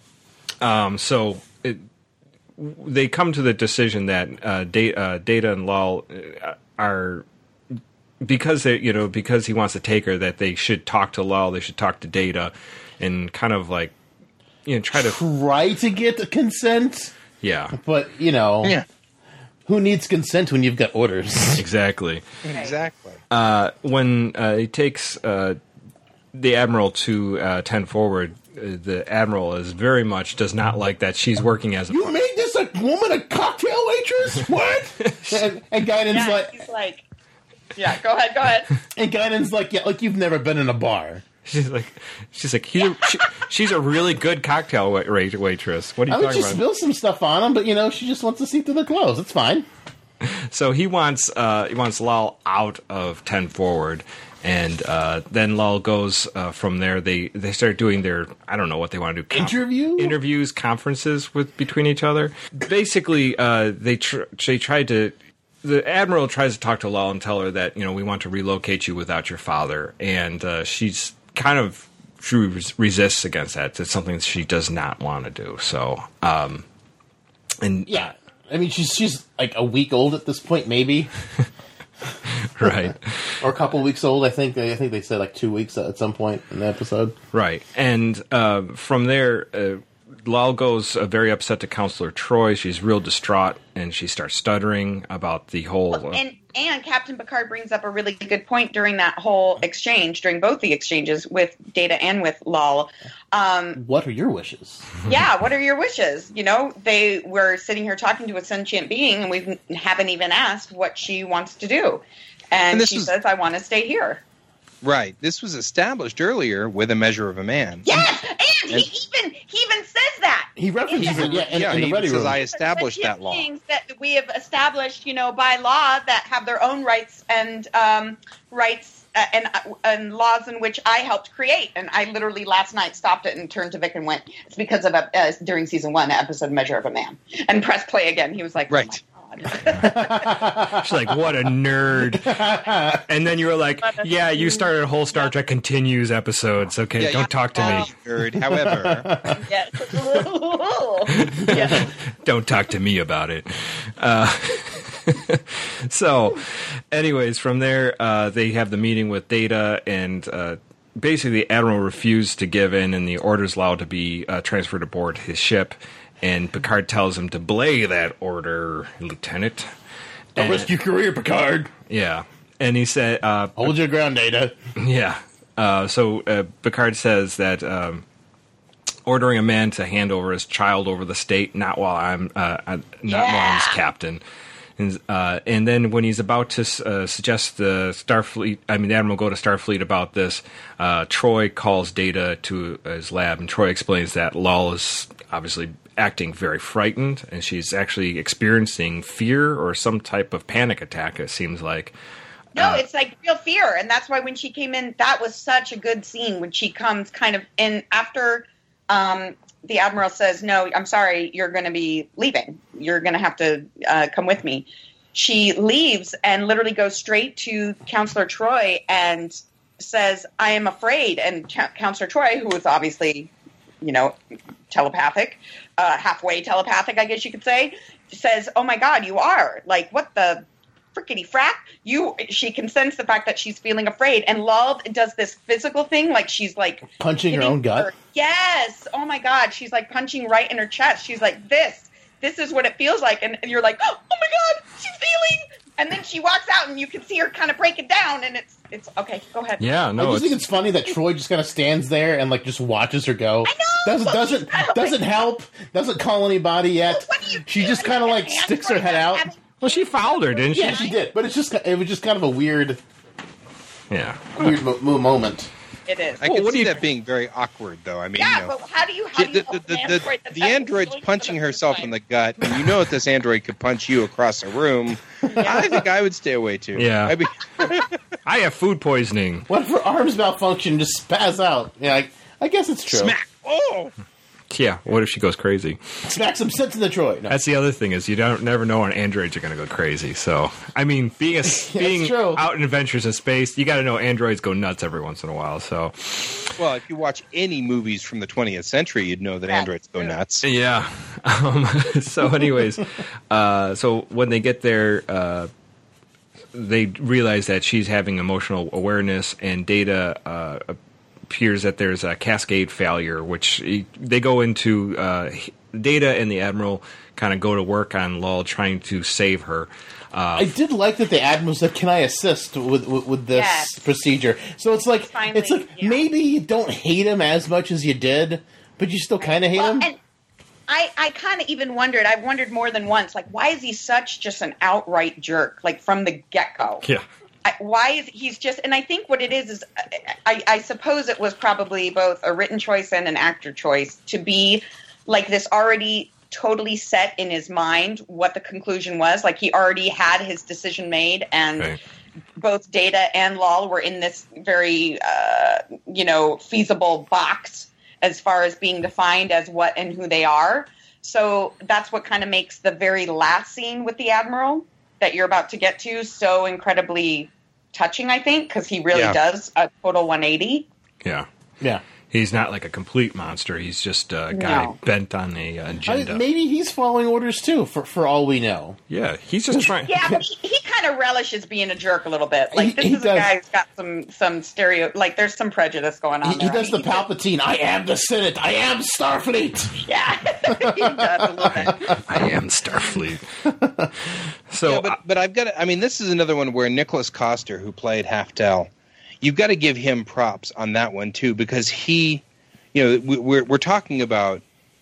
Um, so it, they come to the decision that uh, Da- uh, Data and Lal uh, are because they, you know, because he wants to take her, that they should talk to Lal, they should talk to Data, and kind of like, you know, try to Try to get the consent, yeah, but you know, Yeah, who needs consent when you've got orders? exactly. exactly. Uh, when uh, he takes uh, the admiral to uh, ten forward, uh, the admiral is very much does not like that she's working as a You made this a woman a cocktail waitress? What? and, and Guinan's Yeah, like, he's like, yeah, go ahead, go ahead. and Guinan's like, yeah, like you've never been in a bar. She's like, she's like, he's a, she, she's a really good cocktail wait, wait, waitress. What are you I mean, talking she about? spills some stuff on him, but you know, she just wants to see through the clothes. It's fine. So he wants, uh, he wants Lal out of ten forward, and uh, then Lal goes uh, from there. They they start doing their, I don't know what they want to do. Interview? interviews, conferences with between each other. Basically, uh, they tr- they tried to. The admiral tries to talk to Lal and tell her that, you know, we want to relocate you without your father, and uh, she's kind of she res- resists against that. It's something that she does not want to do. So, um, and Yeah. I mean, she's she's like a week old at this point, maybe, right, or a couple weeks old. I think. I think they said like two weeks at some point in the episode. right, and uh, from there. Uh, Lal goes uh, very upset to Counselor Troy. She's real distraught, and she starts stuttering about the whole. Uh, And and Captain Picard brings up a really good point during that whole exchange, during both the exchanges with Data and with Lal. Um, What are your wishes? yeah, what are your wishes? You know, they were sitting here talking to a sentient being, and we haven't even asked what she wants to do. And, And this she was- says, "I want to stay here." Right. This was established earlier with A Measure of a Man. Yes, and he even he even says that. He references it, yeah, in, yeah, in the he ready says, room. I established Sentient that law. beings that we have established, you know, by law that have their own rights and um, rights uh, and uh, and laws in which I helped create. And I literally last night stopped it and turned to Vic and went, "It's because of a uh, during season one episode Measure of a Man," and press play again. He was like, Right. "Oh my God." She's like, what a nerd. And then you were like, yeah, you started a whole Star Trek Continues episodes. Okay, Yeah, don't you- talk to me. Nerd. However, Yes. Yes. Don't talk to me about it. Uh, so, anyways, from there, uh, they have the meeting with Data, and uh, basically the Admiral refused to give in, and the orders allowed to be uh, transferred aboard his ship. And Picard tells him to belay that order, Lieutenant. Don't And- risk your career, Picard. Yeah. And he said, uh, Hold your ground, Data. yeah. Uh, so uh, Picard says that um, ordering a man to hand over his child over the state, not while I'm uh, uh, not while I'm his captain. And, uh, and then when he's about to uh, suggest the Starfleet, I mean, the Admiral go to Starfleet about this, uh, Troy calls Data to his lab, and Troy explains that Lal is obviously acting very frightened, and she's actually experiencing fear or some type of panic attack, it seems like. No, it's like real fear. And that's why when she came in, that was such a good scene when she comes kind of in after um, the Admiral says, no, I'm sorry, you're going to be leaving. You're going to have to uh, come with me. She leaves and literally goes straight to Counselor Troy and says, I am afraid. And Ch- Counselor Troy, who is obviously, you know, telepathic, uh, halfway telepathic, I guess you could say, says, oh my God, you are. Like, what the frickety frack? You, she can sense the fact that she's feeling afraid. And Lal does this physical thing, like she's like Punching her hitting own gut? her- Yes. Oh my God. She's like punching right in her chest. She's like, this, this is what it feels like. And you're like, oh my God, she's feeling. And then she walks out and you can see her kind of break it down. And it's, it's okay. Go ahead. Yeah, I no, just it's, think it's funny that Troy just kind of stands there and like just watches her go. I know! Doesn't doesn't She's doesn't help. Doesn't call anybody yet. What do you She do? just kind of You like get hands sticks her for head that out. having- well, she fouled her, didn't she? Yeah, she did. But it's just it was just kind of a weird Yeah. weird mo- mo- moment. It is. I Well, can what do see you- that being very awkward, though. I mean, Yeah, you know, but how do you, how do the, you the, help the, an the, android that's the having android's feelings punching for the herself first in time? the gut, and you know that this android could punch you across a room. I think I would stay away too. Yeah. I'd be, I have food poisoning. What if her arms malfunction? Just spaz out. Yeah, I, I guess it's true. smack. Oh, Yeah, what if she goes crazy? Smack some sense in the Troy. No. That's the other thing is you don't never know when androids are going to go crazy. So, I mean, being a, being true. out in adventures in space, you got to know androids go nuts every once in a while. So, well, if you watch any movies from the twentieth century, you'd know that That's androids go true. nuts. yeah. Um, so, anyways, uh, so when they get there, uh, they realize that she's having emotional awareness, and Data uh, appears that there's a cascade failure, which he, they go into uh, Data and the Admiral kind of go to work on Lal trying to save her. Uh, I did like that the Admiral said, "Can I assist with with, with this Yes. procedure?" So it's like Finally, it's like yeah. maybe you don't hate him as much as you did, but you still kind of hate Well, him. and I, I kind of even wondered, I've wondered more than once, like, why is he such just an outright jerk, like, from the get-go? yeah. I, why is he's just, and I think what it is is, I, I suppose it was probably both a written choice and an actor choice to be like this already totally set in his mind what the conclusion was. Like he already had his decision made, and Right. both Data and Lal were in this very, uh, you know, feasible box as far as being defined as what and who they are. So that's what kind of makes the very last scene with the Admiral that you're about to get to so incredibly touching, I think, because he really Yeah. does a total one eighty. Yeah. yeah, He's not like a complete monster. He's just a guy No. bent on a I, agenda. maybe he's following orders too. For for all we know, yeah, he's just trying. Yeah, but he, he kind of relishes being a jerk a little bit. Like He- this he is a does. guy who's got some some stereo, like there's some prejudice going on he, he there. does the I mean, Palpatine. I am the Senate. I am Starfleet. Yeah, he does a little bit. I am Starfleet. so, Yeah, but but I've got. to- I mean, this is another one where Nicholas Coster, who played Halftel, you've got to give him props on that one too, because he, you know, we- we're we're talking about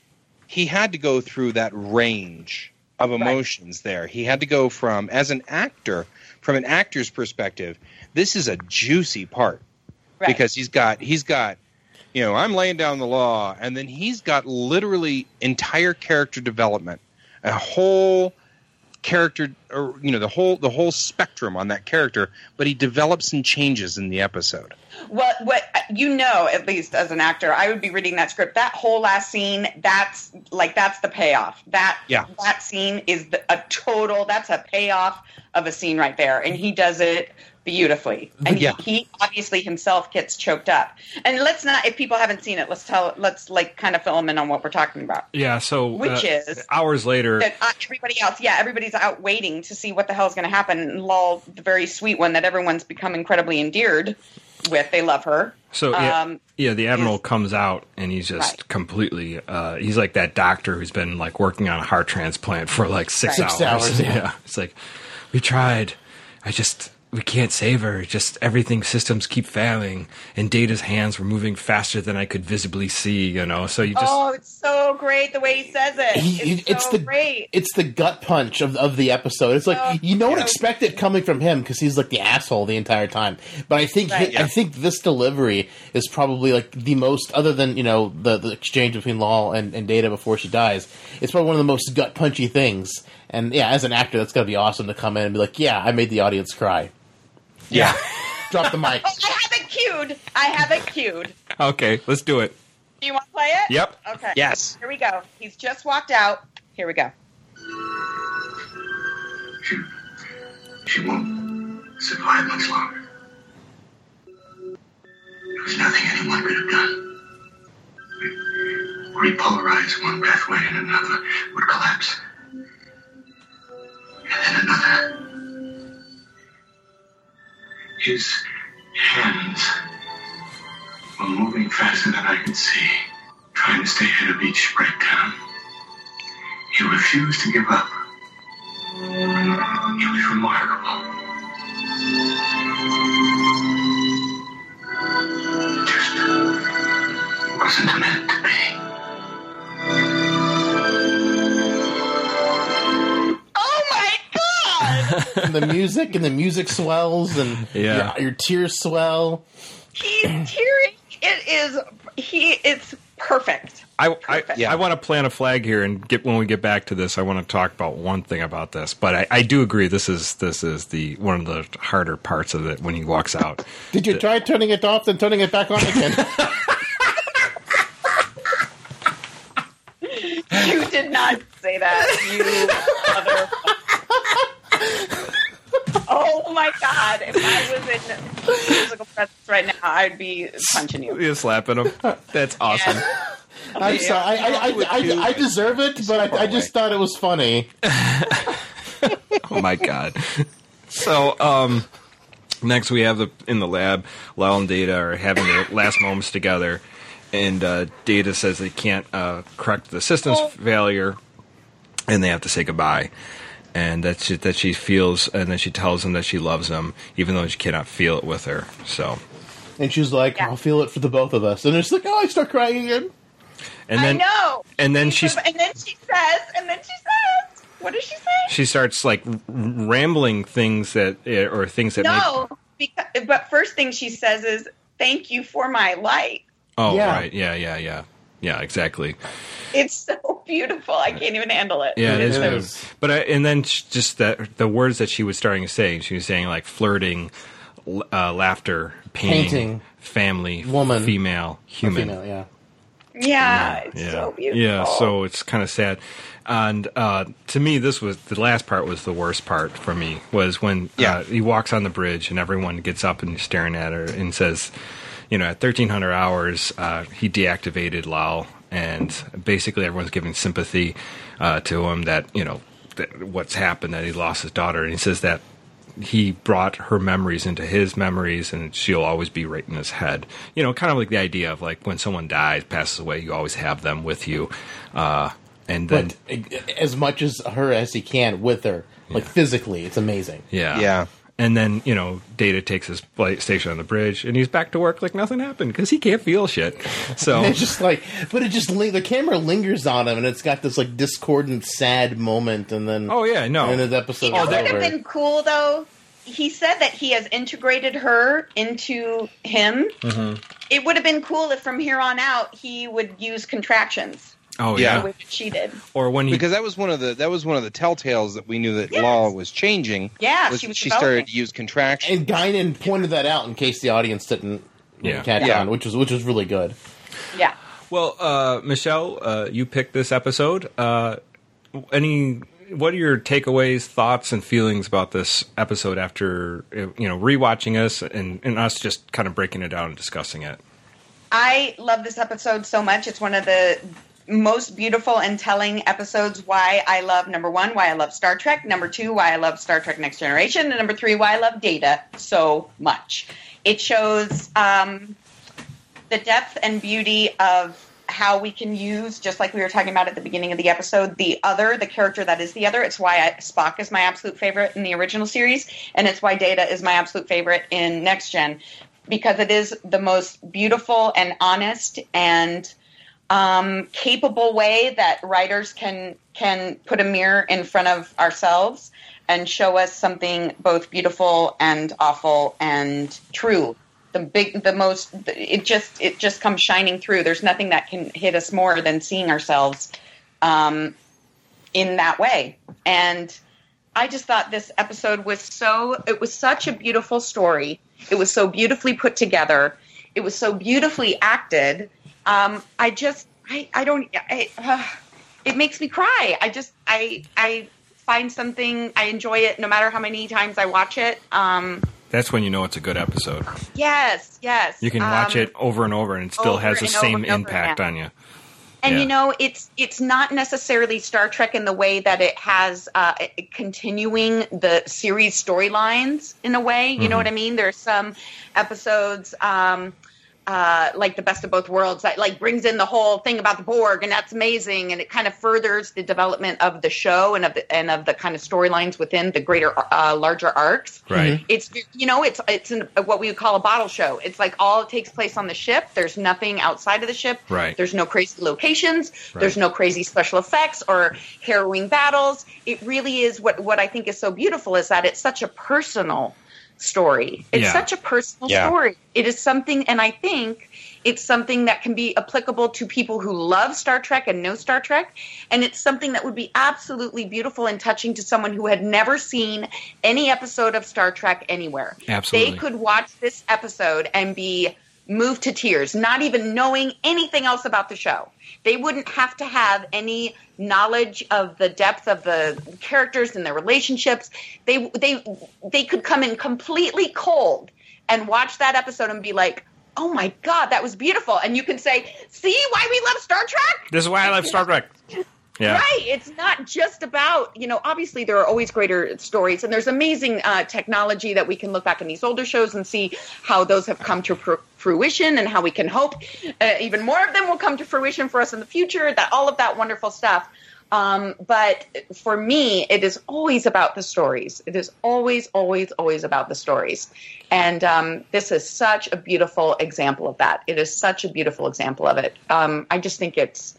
he had to go through that range of emotions there. He had to go from, as an actor, from an actor's perspective, this is a juicy part Right. because he's got he's got. You know, I'm laying down the law, and then he's got literally entire character development, a whole character, or you know, the whole the whole spectrum on that character, but he develops and changes in the episode. What what you know, at least as an actor, I would be reading that script. That whole last scene, that's like that's the payoff. That Yeah. that scene is the, a total. That's a payoff of a scene right there, and he does it beautifully. And Yeah. he, he obviously himself gets choked up. And let's not, if people haven't seen it, let's tell. Let's like kind of fill them in on what we're talking about. Yeah, so Which uh, is- hours later. That uh, everybody else, yeah, everybody's out waiting to see what the hell is going to happen. And Lol, the very sweet one that everyone's become incredibly endeared with, they love her. So yeah, Um, yeah, the admiral is- comes out and he's just Right. completely. Uh, he's like that doctor who's been like working on a heart transplant for like six Right. hours. Six hours, yeah. It's like we tried. I just we can't save her. Just everything systems keep failing, and Data's hands were moving faster than I could visibly see. You know, so you just Oh, it's so great the way he says it. He- it's, it's so the great. it's the gut punch of of the episode. It's like Oh, you don't so expect it coming from him because he's like the asshole the entire time. But I think Right. hi- I think this delivery is probably like the most, other than you know the the exchange between Lal and, and Data before she dies. It's probably one of the most gut punchy things. And yeah, as an actor, that's gotta be awesome to come in and be like, yeah, I made the audience cry. Yeah. Drop the mic. Oh, I have it queued. I have it queued. okay. Let's do it. Do you want to play it? Yep. Okay. Yes. Here we go. He's just walked out. Here we go. She, she won't survive much longer. There was nothing anyone could have done. We repolarize one pathway and another would collapse. And then another. His hands were moving faster than I could see, trying to stay ahead of each breakdown. He refused to give up. It was remarkable. It just wasn't meant to be. Oh my God! And the music and the music swells and Yeah. your, your tears swell. He's tearing. It is. He. It's perfect. I, I, Perfect. I want to plant a flag here and get when we get back to this. I want to talk about one thing about this, but I, I do agree this is this is the one of the harder parts of it when he walks out. Did you try turning it off then turning it back on again? You did not say that, you mother. Oh my God! If I was in physical presence right now, I'd be punching you. You're slapping him. That's awesome. I'm sorry. I, I, I, I, I deserve it, but I, I just thought it was funny. Oh my God. So, um, next we have the in the lab, Lal and Data are having their last moments together, and uh, Data says they can't uh, correct the system's failure, and they have to say goodbye. And that she, that she feels, and then she tells him that she loves him, even though she cannot feel it with her. So, And she's like, Yeah. I'll feel it for the both of us. And it's like, oh, I start crying again. and then I know. and then She's- she's and then she says, and then she says, what does she say? she starts like r- rambling things that eh, or things that make No, because, but first thing she says is, "Thank you for my light." oh Yeah. right yeah yeah yeah yeah exactly. It's so beautiful. I can't even handle it. Yeah, it It is. is. Beautiful. But I, and then sh- just that the words that she was starting to say, she was saying like flirting, l- uh, laughter, painting, Painting. family, Woman. female, human. Female, yeah. Yeah, it's yeah. so beautiful. Yeah, so it's kind of sad. And uh, to me, this was the last part was the worst part for me. Was when Yeah. uh, he walks on the bridge and everyone gets up and is staring at her and says, you know, at thirteen hundred hours, uh, he deactivated Lal, and basically everyone's giving sympathy uh, to him that you know that what's happened, that he lost his daughter, and he says that he brought her memories into his memories, and she'll always be right in his head. You know, kind of like the idea of like when someone dies, passes away, you always have them with you. Uh, and then, But as much as her as he can with her, like physically, it's amazing. yeah. Yeah. And then, you know, Data takes his flight station on the bridge, and he's back to work like nothing happened because he can't feel shit. So, It's just like, but it just ling- the camera lingers on him, and it's got this like discordant, sad moment, and then oh yeah, no, and then the episode You know is what would over. have been cool though? He said that he has integrated her into him. Mm-hmm. It would have been cool if from here on out he would use contractions. Oh Yeah. yeah. the way that she did. Or when he Because that was one of the that was one of the telltales that we knew that Yes. Law was changing. Yeah, was she was she developing. started to use contraction. And Guinan pointed that out in case the audience didn't Yeah. catch Yeah. on, which was which was really good. Yeah. Well, uh, Michelle, uh, you picked this episode. Uh, any? What are your takeaways, thoughts, and feelings about this episode after you know rewatching us and, and us just kind of breaking it down and discussing it? I love this episode so much. It's one of the most beautiful and telling episodes why I love, number one, why I love Star Trek, number two, why I love Star Trek Next Generation, and number three, why I love Data so much. It shows um, the depth and beauty of how we can use, just like we were talking about at the beginning of the episode, the other, the character that is the other. It's why I, Spock is my absolute favorite in the original series, and it's why Data is my absolute favorite in Next Gen, because it is the most beautiful and honest and um, capable way that writers can can put a mirror in front of ourselves and show us something both beautiful and awful and true. The big, the most, it just it just comes shining through. There's nothing that can hit us more than seeing ourselves um, in that way. And I just thought this episode was so, it was such a beautiful story. It was so beautifully put together. It was so beautifully acted. Um, I just, I, I don't, I, uh, it makes me cry. I just, I, I find something, I enjoy it no matter how many times I watch it. Um, That's when you know it's a good episode. yes, yes. You can watch Um, it over and over, and it still over has the and same over and over impact again. on you. And Yeah. you know, it's it's not necessarily Star Trek in the way that it has uh, continuing the series storylines in a way. You Mm-hmm. know what I mean? There's some episodes. Um, uh, like the Best of Both Worlds, that like brings in the whole thing about the Borg, and that's amazing, and it kind of furthers the development of the show and of the and of the kind of storylines within the greater, uh, larger arcs. Right. It's you know it's it's an, what we would call a bottle show. It's like all it takes place on the ship. There's nothing outside of the ship. Right. There's no crazy locations. Right. There's no crazy special effects or harrowing battles. It really is what what I think is so beautiful is that it's such a personal story. It's Yeah. such a personal Yeah. story. It is something, and I think it's something that can be applicable to people who love Star Trek and know Star Trek, and it's something that would be absolutely beautiful and touching to someone who had never seen any episode of Star Trek anywhere. Absolutely. They could watch this episode and be moved to tears, not even knowing anything else about the show. They wouldn't have to have any knowledge of the depth of the characters and their relationships. They they they could come in completely cold and watch that episode and be like, "Oh my God, that was beautiful!" And you can say, "See why we love Star Trek?" This is why I love Star Trek. Yeah. Right. It's not just about, you know, obviously there are always greater stories, and there's amazing uh, technology that we can look back in these older shows and see how those have come to fr- fruition and how we can hope uh, even more of them will come to fruition for us in the future, that all of that wonderful stuff. Um, but for me, it is always about the stories. It is always, always, always about the stories. And um, this is such a beautiful example of that. It is such a beautiful example of it. Um, I just think it's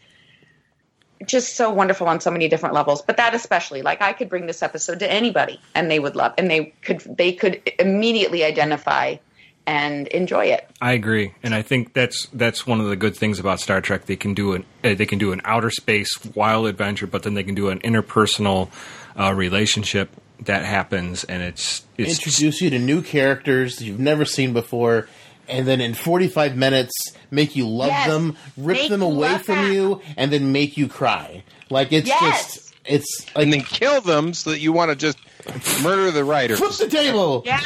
just so wonderful on so many different levels, but that especially, like I could bring this episode to anybody and they would love, and they could, they could immediately identify and enjoy it. I agree, and I think that's that's one of the good things about Star Trek. They can do an uh, they can do an outer space wild adventure, but then they can do an interpersonal uh, relationship that happens, and it's it's Introduce you to new characters you've never seen before, and then in forty-five minutes make you love Yes. them, rip Make them you away love from them. you, and then make you cry. Like it's Yes. just it's like And then kill them so that you want to just murder the writers. flip the table, Yeah.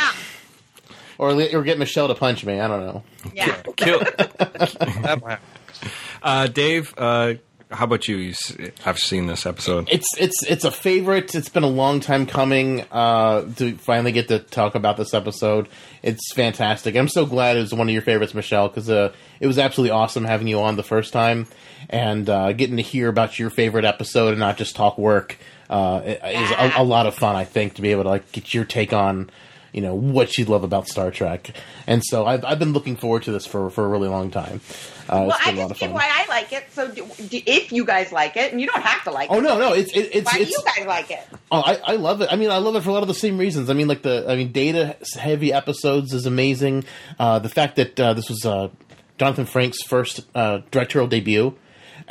or or get Michelle to punch me. I don't know. Yeah. kill. That'll happen. Uh, Dave, uh, how about you? you s- I've seen this episode. It's it's it's a favorite. It's been a long time coming uh, to finally get to talk about this episode. It's fantastic. I'm so glad it was one of your favorites, Michelle, because uh, it was absolutely awesome having you on the first time and uh, getting to hear about your favorite episode and not just talk work uh, is a, a lot of fun. I think to be able to like get your take on you know what you love about Star Trek, and so I've I've been looking forward to this for for a really long time. Uh, Well, it's I been a lot just of get fun. why I like it. So do, do, if you guys like it, and you don't have to like Oh it. no, no, it's it, it's Why do it's. you guys like it? Oh, I, I love it. I mean, I love it for a lot of the same reasons. I mean, like the, I mean, data heavy episodes is amazing. Uh, the fact that uh, this was uh, Jonathan Frakes' first uh, directorial debut,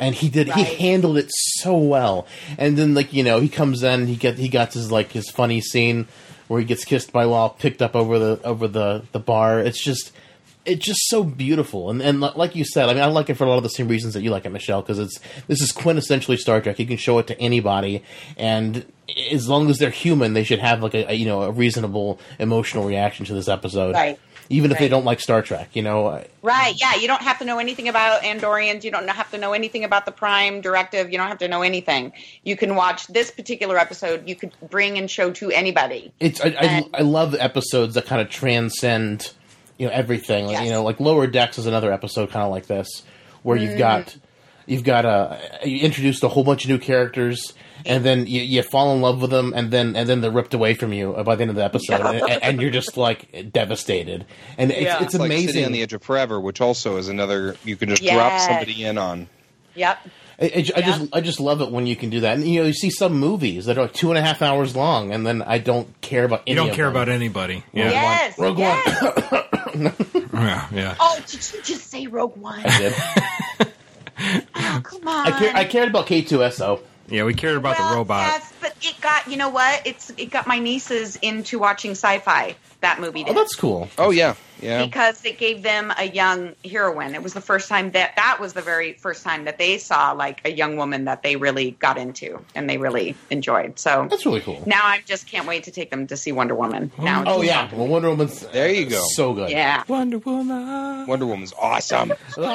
And he did. He Right. handled it so well. And then, like you know, he comes in. He get he got his like his funny scene where he gets kissed by Lal, picked up over the over the, the bar. It's just it's just so beautiful. And and like you said, I mean, I like it for a lot of the same reasons that you like it, Michelle, because it's this is quintessentially Star Trek. You can show it to anybody, and as long as they're human, they should have like a, a you know a reasonable emotional reaction to this episode. Right. Even if they Right. don't like Star Trek, you know. Right, yeah. You don't have to know anything about Andorians. You don't have to know anything about the Prime Directive. You don't have to know anything. You can watch this particular episode. You could bring and show to anybody. It's I, I, And- I love the episodes that kind of transcend, you know, everything. Like, Yes. You know, like Lower Decks is another episode kind of like this, where you've got you've got a you introduced a whole bunch of new characters, and then you, you fall in love with them, and then and then they're ripped away from you by the end of the episode, Yeah. and, and you're just like devastated. And it's, Yeah. it's It's like City amazing. on the Edge of Forever, which also is another you can just drop Yes. somebody in on. Yep. I, I, I just I just love it when you can do that. And you know, you see some movies that are like two and a half hours long, and then I don't care about any You don't of care them. about anybody. Yeah. Yes. Rogue yes. One. Yeah. Yeah. Oh, did you just say Rogue One? I did. Oh, come on. I, care, I cared about K two S O. Yeah, we cared about well, the robot. Yes, but it got, you know what? It's It got my nieces into watching sci-fi, that movie Oh, did. that's cool. Oh yeah, yeah. Because it gave them a young heroine. It was the first time that, that was the very first time that they saw like a young woman that they really got into and they really enjoyed. So That's really cool. now I just can't wait to take them to see Wonder Woman. Now Oh it's yeah, something. well, Wonder Woman's There you go. so good. Yeah. Wonder Woman. Wonder Woman's awesome.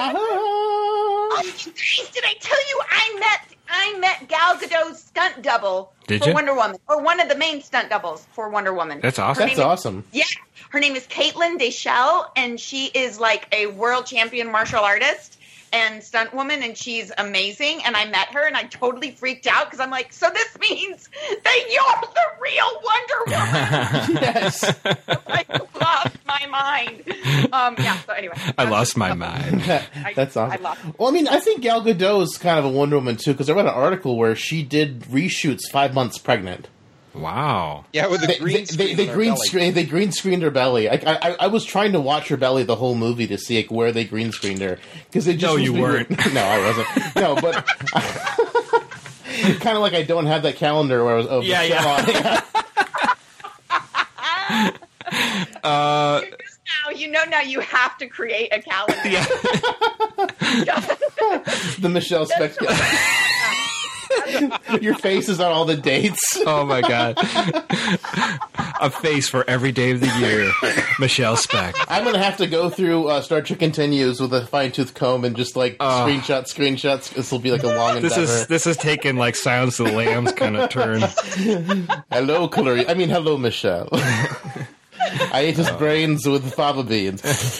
Oh, you guys, did I tell you I met I met Gal Gadot's stunt double Did for you? Wonder Woman, or one of the main stunt doubles for Wonder Woman. That's awesome. Her That's name is- awesome. Yeah, her name is Caitlin Deschelle, and she is like a world champion martial artist and stunt woman, and she's amazing. And I met her, and I totally freaked out because I'm like, so this means that you're the real Wonder Woman. Yes. I lost my mind. Um, yeah. So anyway, I lost my mind. That's awesome. I lost. Well, I mean, I think Gal Gadot is kind of a Wonder Woman too, because I read an article where she did reshoots five months pregnant. Wow. Yeah, with the They, green they, screen. they, they on her green belly. screen. They green screened her belly. I, I, I was trying to watch her belly the whole movie to see like, where they green screened her because it just No, was you weird. weren't. No, I wasn't. No, but kind of like I don't have that calendar where I was. Oh, Yeah, yeah. Uh, You know now, you know now you have to create a calendar. yeah. The Michelle Speck. Your face is on all the dates. Oh my god. A face for every day of the year. Michelle Speck. I'm gonna have to go through uh, Star Trek Continues with a fine tooth comb and just like Oh. screenshot, screenshots. This will be like a long This endeavor. is this is taking like Silence of the Lambs kind of turn. Hello, Clarice. I mean, hello, Michelle. I ate his brains with fava beans.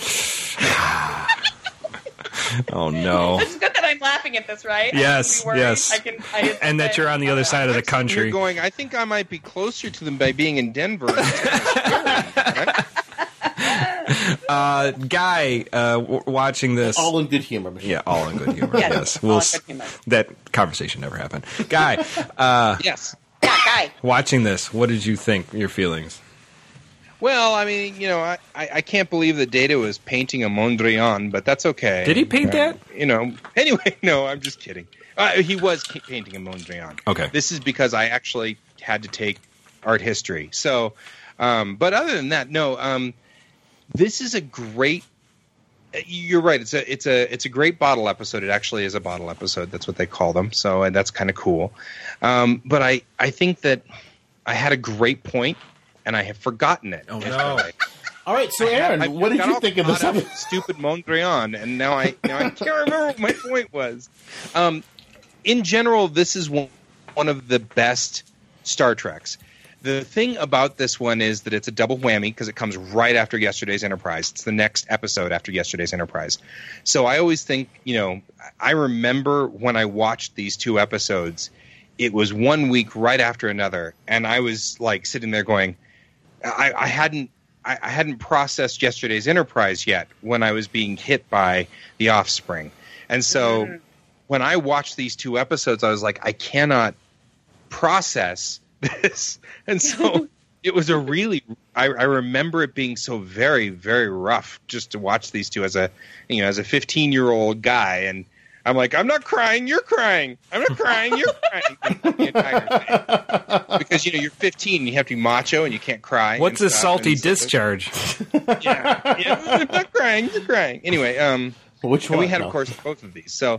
Oh no. It's good that I'm laughing at this, right? I Yes, shouldn't be worried. yes. I can, I, And that you're on the other side of the You're country. going. I think I might be closer to them by being in Denver. Uh, Guy, uh, w- watching this. All in good humor, Michelle. Yeah, all in good humor. Yes, yes, all we'll in s- good humor. that conversation never happened. Guy, uh, Yes. Yeah, guy. watching this, what did you think? Your feelings? Well, I mean, you know, I, I, I can't believe that Data was painting a Mondrian, but that's okay. Did he paint Uh, that? You know. Anyway, no, I'm just kidding. Uh, he was ca- painting a Mondrian. Okay. This is because I actually had to take art history. So, um, but other than that, no. Um, this is a great. You're right. It's a it's a it's a great bottle episode. It actually is a bottle episode. That's what they call them. So, and that's kind of cool. Um, but I I think that I had a great point, and I have forgotten it. Oh, no. All right, so Aaron, I what did got you all think of this caught up episode? with Stupid Mondrian, and now I now I can't remember what my point was. Um, in general, this is one, one of the best Star Treks. The thing about this one is that it's a double whammy because it comes right after yesterday's Enterprise. It's the next episode after yesterday's Enterprise. So I always think, you know, I remember when I watched these two episodes, it was one week right after another, and I was like sitting there going, I, I hadn't. I, I hadn't processed yesterday's Enterprise yet when I was being hit by the Offspring. And so mm. when I watched these two episodes, I was like, I cannot process this. And so it was a really, I, I remember it being so very, very rough just to watch these two as a, you know, as a fifteen year old guy. And I'm like, I'm not crying, you're crying. I'm not crying, you're crying. The entire thing. Because, you know, you're fifteen and you have to be macho and you can't cry. What's and a stuff, salty and so- discharge? Yeah, yeah, I'm not crying, you're crying. Anyway, um, Which and one? we had, No. of course, both of these. So,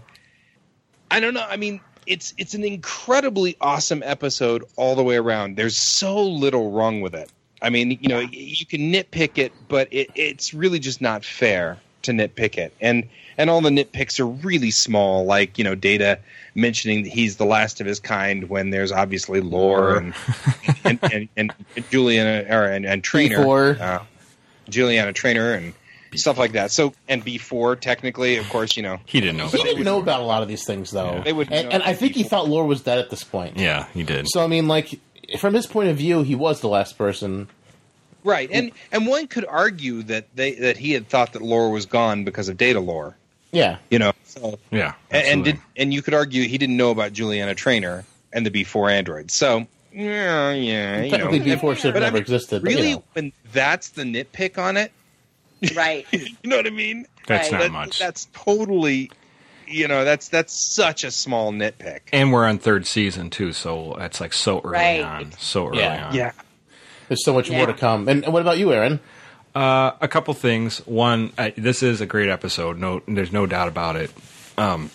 I don't know. I mean, it's it's an incredibly awesome episode all the way around. There's so little wrong with it. I mean, you know, you can nitpick it, but it, it's really just not fair to nitpick it. And and all the nitpicks are really small, like, you know, Data mentioning that he's the last of his kind when there's obviously Lore and and, and, and, and Juliana or and, and Trainer, B four. uh, Juliana Trainer and stuff like that. So and B four technically, of course, you know. He didn't know. He about didn't it. know about a lot of these things, though. Yeah. They would and, know and I think he before. thought Lore was dead at this point. Yeah, he did. So, I mean, like, from his point of view, he was the last person. Right, and and one could argue that they that he had thought that Lore was gone because of Data Lore, Yeah. you know. So, Yeah, and, and absolutely. did and you could argue he didn't know about Juliana Trainer and the B four androids. So yeah, yeah, you know. Technically, B four should have But I never mean, existed. But, Really, you know. when that's the nitpick on it, Right. you know what I mean? That's Right. not That- much. That's totally, you know, that's that's such a small nitpick. And we're on third season too, so that's like so early Right. on. So early Yeah. on. Yeah, There's so much Yeah. more to come. And, and what about you, Aaron? Uh, a couple things. One, uh, this is a great episode. No, there's no doubt about it. Um,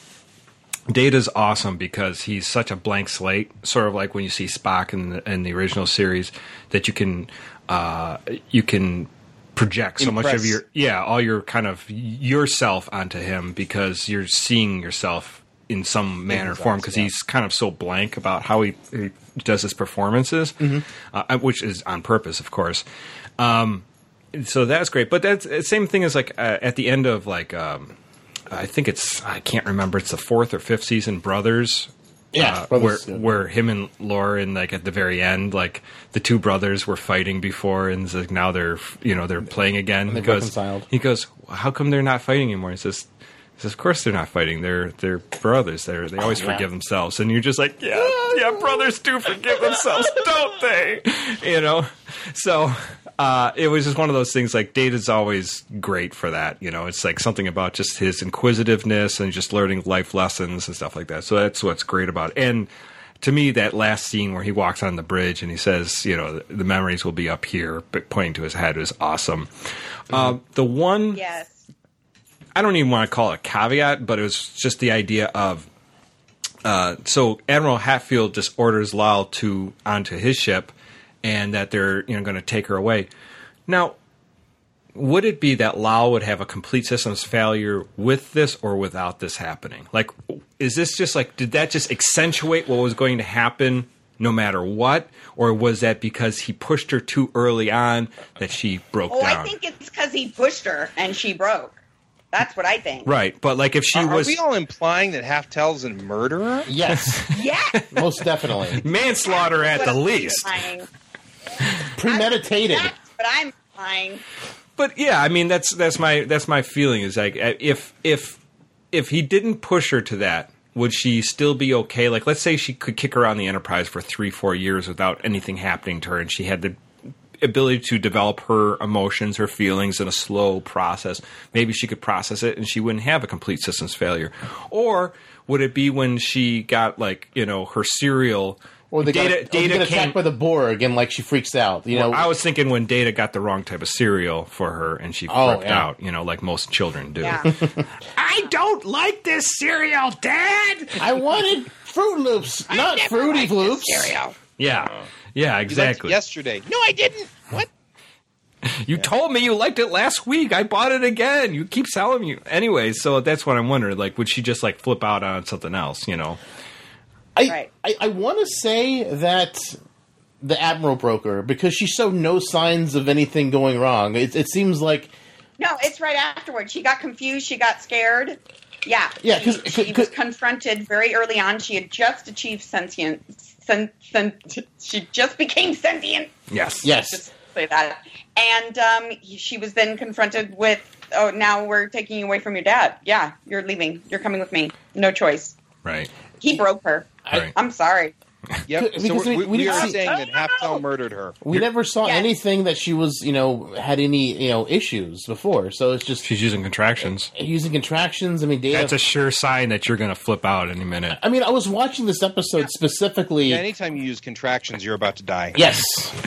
Data's awesome because he's such a blank slate, sort of like when you see Spock in the, in the original series, that you can uh, you can project so much of Impress. your yeah all your kind of yourself onto him because you're seeing yourself in some manner or form because yeah. he's kind of so blank about how he, he does his performances, uh, which is on purpose, of course. Um, so that's great, but that's the same thing as like uh, at the end of like um, I think it's I can't remember it's the fourth or fifth season Brothers. Yeah, uh, Brothers, where yeah. where him and Laura and like at the very end, like the two brothers were fighting before, and it's like now they're you know they're playing again. they've He goes, reconciled. he goes, how come they're not fighting anymore? He says, he says, of course they're not fighting. They're they're brothers. They're they always Oh, yeah. forgive themselves, and you're just like, yeah, yeah, brothers do forgive themselves, don't they? You know, so. Uh, it was just one of those things like Data's always great for that. You know, it's like something about just his inquisitiveness and just learning life lessons and stuff like that. So that's what's great about it. And to me, that last scene where he walks on the bridge and he says, you know, the memories will be up here, but pointing to his head is awesome. Mm-hmm. Uh, the one, Yes. I don't even want to call it a caveat, but it was just the idea of, uh, so Admiral Hatfield just orders Lal to onto his ship, and that they're you know going to take her away. Now, would it be that Lal would have a complete systems failure with this or without this happening? Like, is this just like, did that just accentuate what was going to happen no matter what? Or was that because he pushed her too early on that she broke Oh, down? I think it's because he pushed her and she broke. That's what I think. Right, but like if she are, was are we all implying that Halftel's a murderer? Yes, Yeah. most definitely. manslaughter at That's the what I'm least. implying. Premeditated. That's what I'm implying. But yeah, I mean that's that's my that's my feeling is like if if if he didn't push her to that, would she still be okay? Like let's say she could kick around the Enterprise for three, four years without anything happening to her, and she had the ability to develop her emotions, her feelings in a slow process. Maybe she could process it, and she wouldn't have a complete systems failure. Or would it be when she got like you know her serial? Or they data get, or they data get came. attacked by the Borg and, like, she freaks out. You know, Well, I was thinking when Data got the wrong type of cereal for her and she Oh, freaked yeah. out, you know, like most children do. Yeah. I don't like this cereal, Dad. I wanted Fruit Loops, not Fruity Loops. Yeah, yeah, You liked it exactly. yesterday. No, I didn't. What? You told me you liked it last week. I bought it again. You keep selling me anyway. So that's what I'm wondering. Like, would she just like flip out on something else? You know? I, Right. I, I want to say that the Admiral broke her because she showed no signs of anything going wrong. It, it seems like No, it's right afterwards. She got confused. She got scared. Yeah. Yeah, She, 'cause- she 'cause- was confronted very early on. She had just achieved sentient. Sen, sen, she just became sentient. Yes. yes, Just say that. And um, he- she was then confronted with, oh, now we're taking you away from your dad. Yeah, you're leaving. You're coming with me. No choice. Right. He broke her. Right. I'm sorry. Yep. Because, So I we, mean, we, we didn't are see- saying that Oh, no, Haftel no. murdered her. We never saw Yes. anything that she was, you know, had any, you know, issues before. So it's just She's using contractions. using contractions. I mean, Data. That's a sure sign that you're going to flip out any minute. I mean, I was watching this episode specifically. Yeah, anytime you use contractions, you're about to die. Yes.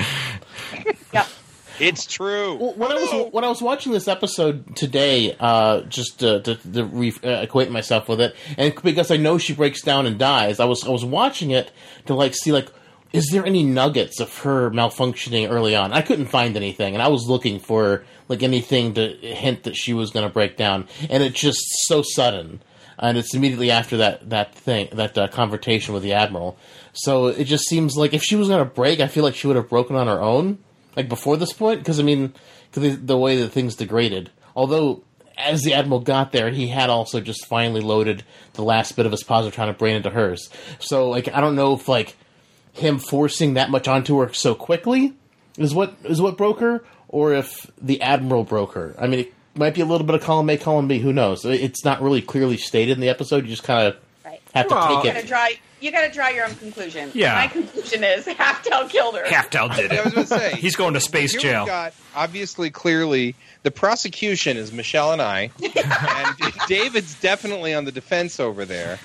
Yep. It's true. Well, when I was when I was watching this episode today, uh, just to, to, to re- uh, acquaint myself with it, and because I know she breaks down and dies, I was I was watching it to like see like, is there any nuggets of her malfunctioning early on? I couldn't find anything, and I was looking for like anything to hint that she was going to break down, and it's just so sudden, and it's immediately after that that thing that uh, confrontation with the Admiral. So it just seems like if she was going to break, I feel like she would have broken on her own. Like, before this point? Because, I mean, cause the, the way that things degraded. Although, as the Admiral got there, he had also just finally loaded the last bit of his positronic brain into hers. So, like, I don't know if, like, him forcing that much onto her so quickly is what is what broke her, or if the Admiral broke her. I mean, it might be a little bit of column A, column B, who knows? It's not really clearly stated in the episode. You just kind of Right. have to Well, You take gotta it. draw. You gotta draw your own conclusion. Yeah. My conclusion is Haftel killed her. Haftel did I was it. going to say. He's going to space Here jail. we've got, obviously, clearly, the prosecution is Michelle and I, and David's definitely on the defense over there.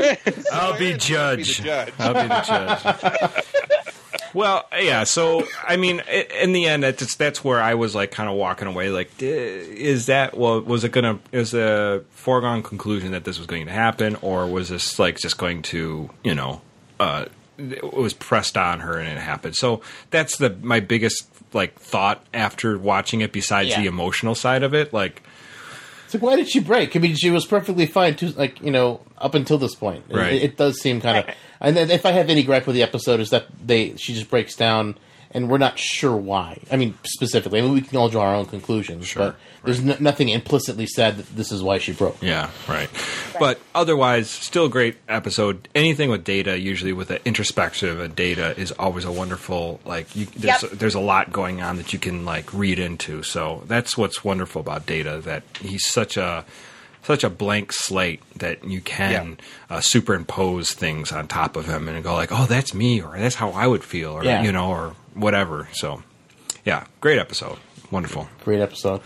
I'll be Aaron's gonna judge. Be the judge. I'll be the judge. Well, yeah. So, I mean, i- in the end, that's that's where I was like, kind of walking away. Like, eh, is that well? Was it gonna? Is a foregone conclusion that this was going to happen, or was this like just going to, you know, uh, it was pressed on her and it happened? So that's the my biggest like thought after watching it. Besides Yeah. the emotional side of it, like. It's like, why did she break? I mean, she was perfectly fine, to, like, you know, up until this point. It- Right. It, it does seem kind of... Right. And then if I have any gripe with the episode, is that they she just breaks down, and we're not sure why. I mean, specifically. I mean, we can all draw our own conclusions, Sure, but there's n- nothing implicitly said that this is why she broke. Yeah, right. But otherwise, still a great episode. Anything with Data, usually with the introspective of Data, is always a wonderful, like, you, there's, Yep. there's a lot going on that you can, like, read into. So that's what's wonderful about Data, that he's such a such a blank slate that you can uh, superimpose things on top of him and go like, oh, that's me, or that's how I would feel, or, Yeah. you know, or whatever. So, yeah, great episode. Wonderful. Great episode.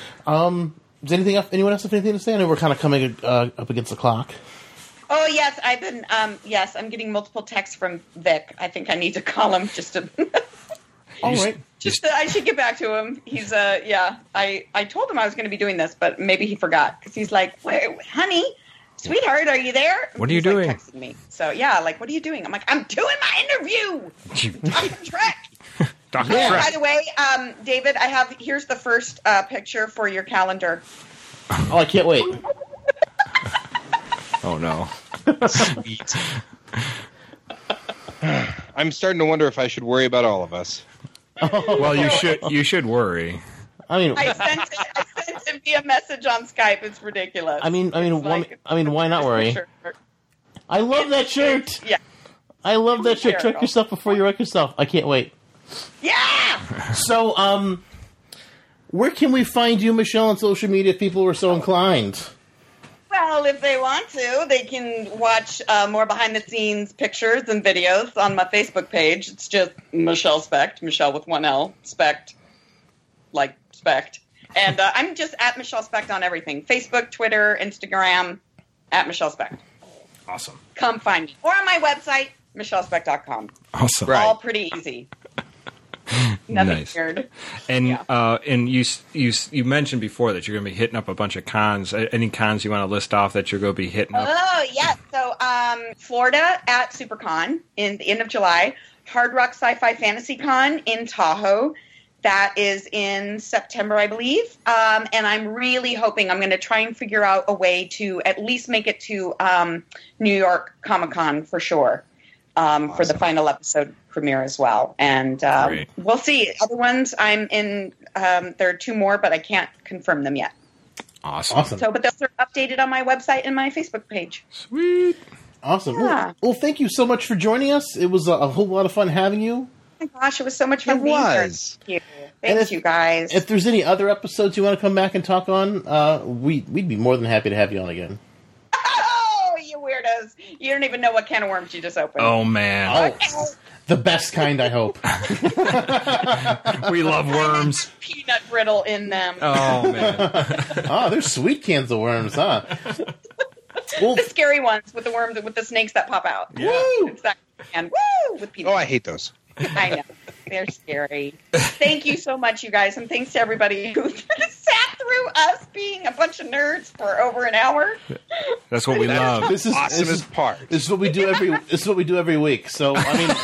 Um, does anything else, anyone else have anything to say? I know we're kind of coming uh, up against the clock. Oh yes, I've been. Um, yes, I'm getting multiple texts from Vic. I think I need to call him just to. All Just- right. Just to, I should get back to him. He's uh yeah. I I told him I was going to be doing this, but maybe he forgot because he's like, "Wait, honey, sweetheart, are you there?" What are you He's, like, doing? texting me. So yeah, like, what are you doing? I'm like, I'm doing my interview. Talking Trek. Doctor Oh, by Trek. the way, um, David, I have here's the first uh, picture for your calendar. Oh, I can't wait. Oh, no. Sweet. I'm starting to wonder if I should worry about all of us. Well, you should you should worry. I mean, I sent it. I sent it via message on Skype. It's ridiculous. I mean, I mean, It's one, like- I mean, why not worry? Sure. I love that shirt. Yeah. I love that shirt. Check Hysterical. yourself before you wreck yourself. I can't wait. Yeah. So, um, where can we find you, Michelle, on social media if people were so inclined? Well, if they want to, they can watch uh, more behind-the-scenes pictures and videos on my Facebook page. It's just Michelle Specht, Michelle with one L, Specht, like Specht. And uh, I'm just at Michelle Specht on everything. Facebook, Twitter, Instagram, at Michelle Specht. Awesome. Come find me. Or on my website, michelle specht dot com. Awesome. Right. All pretty easy. Nothing Nice. weird. And Yeah. uh, and you s- you s- you mentioned before that you're going to be hitting up a bunch of cons. A- Any cons you want to list off that you're going to be hitting up? Oh, yes. So, um, Florida at SuperCon in the end of July. Hard Rock Sci-Fi Fantasy Con in Tahoe. That is in September, I believe. Um, and I'm really hoping I'm going to try and figure out a way to at least make it to um, New York Comic Con for sure um, for the Awesome. final episode premiere as well. And um, Great. we'll see. Other ones, I'm in. Um, there are two more, but I can't confirm them yet. Awesome. Awesome. So, but those are updated on my website and my Facebook page. Sweet. Awesome. Yeah. Well, well, thank you so much for joining us. It was a, a whole lot of fun having you. Oh my gosh, it was so much fun It being here. was. Thank you. And Thank if- you, guys. If there's any other episodes you want to come back and talk on, uh, we, we'd be more than happy to have you on again. Oh, you weirdos. because you don't even know what can of worms you just opened. Oh man, Oh, the best kind, I hope. we love worms. Peanut brittle in them. Oh man, Oh, there's sweet cans of worms, huh? Well, The scary ones with the worms with the snakes that pop out. Yeah. Woo! Exactly. And woo with peanut. Oh, I hate those. I know. They're scary. Thank you so much, you guys, and thanks to everybody who sat through us being a bunch of nerds for over an hour. that's what we love. this is Awesomest this is, part. this is what we do every. This is what we do every week. So I mean,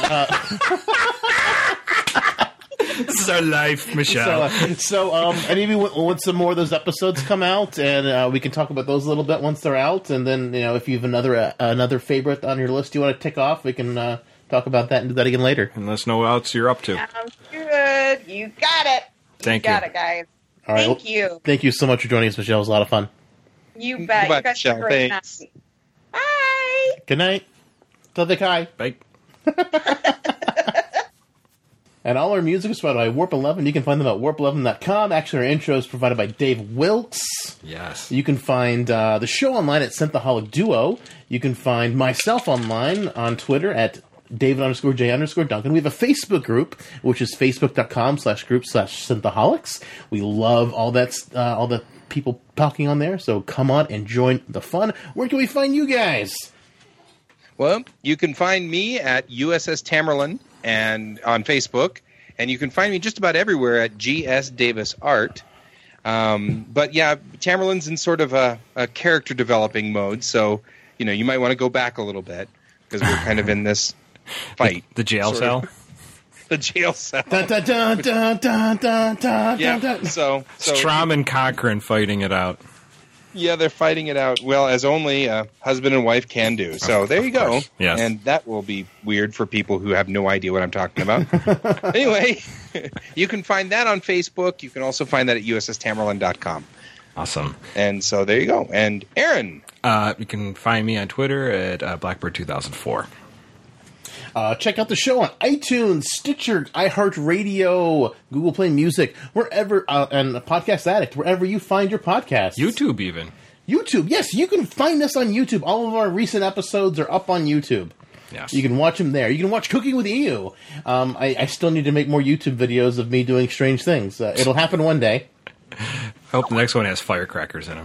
uh, This is our life, so, Michelle. uh, so um, and maybe when, once some more of those episodes come out, and uh, we can talk about those a little bit once they're out, and then you know if you have another uh, another favorite on your list you want to tick off, we can uh, talk about that and do that again later. And let us know what else you're up to. Sounds good. You got it. Thank you. you. Got it, guys. All right, Thank well, you. Thank you so much for joining us, Michelle. It was a lot of fun. You bet. Goodbye, You guys have a Michelle. great Thanks. night. Bye. Good night. Tadek. Bye. And all our music is provided by Warp eleven. You can find them at warp eleven dot com. Actually, our intro is provided by Dave Wilkes. Yes. You can find uh, the show online at Synthaholic Duo. You can find myself online on Twitter at David underscore J underscore Duncan. We have a Facebook group, which is facebook.com slash group slash Synthaholics. We love all that, uh, all the people talking on there. So come on and join the fun. Where can we find you guys? Well, you can find me at U S S Tamerlan and on Facebook, and you can find me just about everywhere at G S Davis Art. Um, but yeah, Tamerlan's in sort of a, a character developing mode, so you know you might want to go back a little bit because we're kind of in this fight. The jail sort cell. of. The jail cell. Dun, dun, dun, dun, dun, dun, dun, Yeah. dun. So, so It's Trom and Cochran fighting it out. yeah, they're fighting it out well as only a husband and wife can do. So there you go. course, yes. And that will be weird for people who have no idea what I'm talking about. Anyway, you can find that on Facebook. You can also find that at U S S Tamerlan dot com. Awesome. And so there you go. And Aaron, Uh, you can find me on Twitter at uh, Blackbird two thousand four. Uh, check out the show on iTunes, Stitcher, iHeartRadio, Google Play Music, wherever, uh, and Podcast Addict, wherever you find your podcasts. YouTube even. YouTube, yes, you can find us on YouTube. All of our recent episodes are up on YouTube. Yes. You can watch them there. You can watch Cooking with E U. Um, I, I still need to make more YouTube videos of me doing strange things. Uh, it'll happen one day. I hope the next one has firecrackers in them.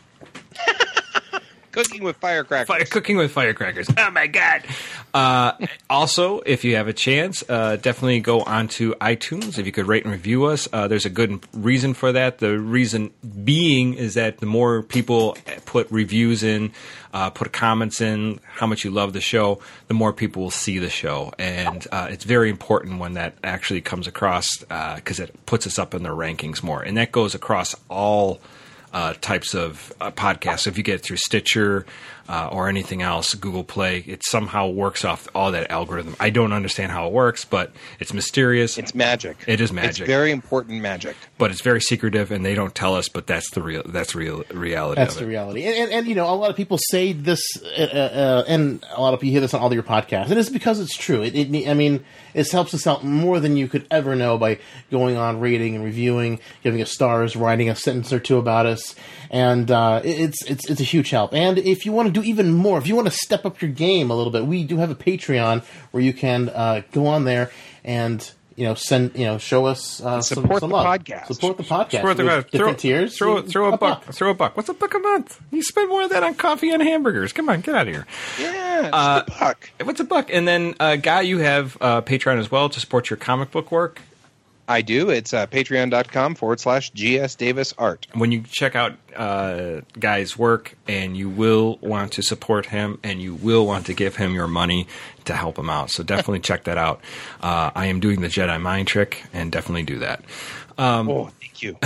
Cooking with Firecrackers. Fire, cooking with firecrackers. Oh my god! Uh, also, if you have a chance, uh, definitely go onto iTunes. If you could rate and review us, uh, there's a good reason for that. The reason being is that the more people put reviews in, uh, put comments in, how much you love the show, the more people will see the show, and uh, it's very important when that actually comes across because it puts us up in their rankings more, and that goes across all. Uh, types of uh, podcasts. If you get it through Stitcher uh, or anything else, Google Play, it somehow works off all that algorithm. I don't understand how it works, but it's mysterious. It's magic. It is magic. It's very important magic. But it's very secretive, and they don't tell us. But that's the real. That's real reality. That's of the it. reality. And, and, and, you know, a lot of people say this, uh, uh, and a lot of people hear this on all your podcasts, and it's because it's true. It, it, I mean, it helps us out more than you could ever know by going on, rating and reviewing, giving us stars, writing a sentence or two about us, and uh, it, it's it's it's a huge help. And if you want to do even more, if you want to step up your game a little bit, we do have a Patreon where you can uh, go on there and. You know, send you know, show us uh, some, support some the love. podcast. Support the podcast. Support the with guy. different Throw, tiers. throw, throw a, a buck. Throw a buck. What's a buck a month? You spend more of that on coffee and hamburgers. Come on, get out of here. Yeah, just Uh, a buck. What's a buck? And then, uh, Guy, you have uh, Patreon as well to support your comic book work. I do. It's uh, patreon.com forward slash GS Davis Art. When you check out uh, Guy's work, and you will want to support him, and you will want to give him your money to help him out. So definitely check that out. Uh, I am doing the Jedi mind trick, and definitely do that. Um, oh, thank you.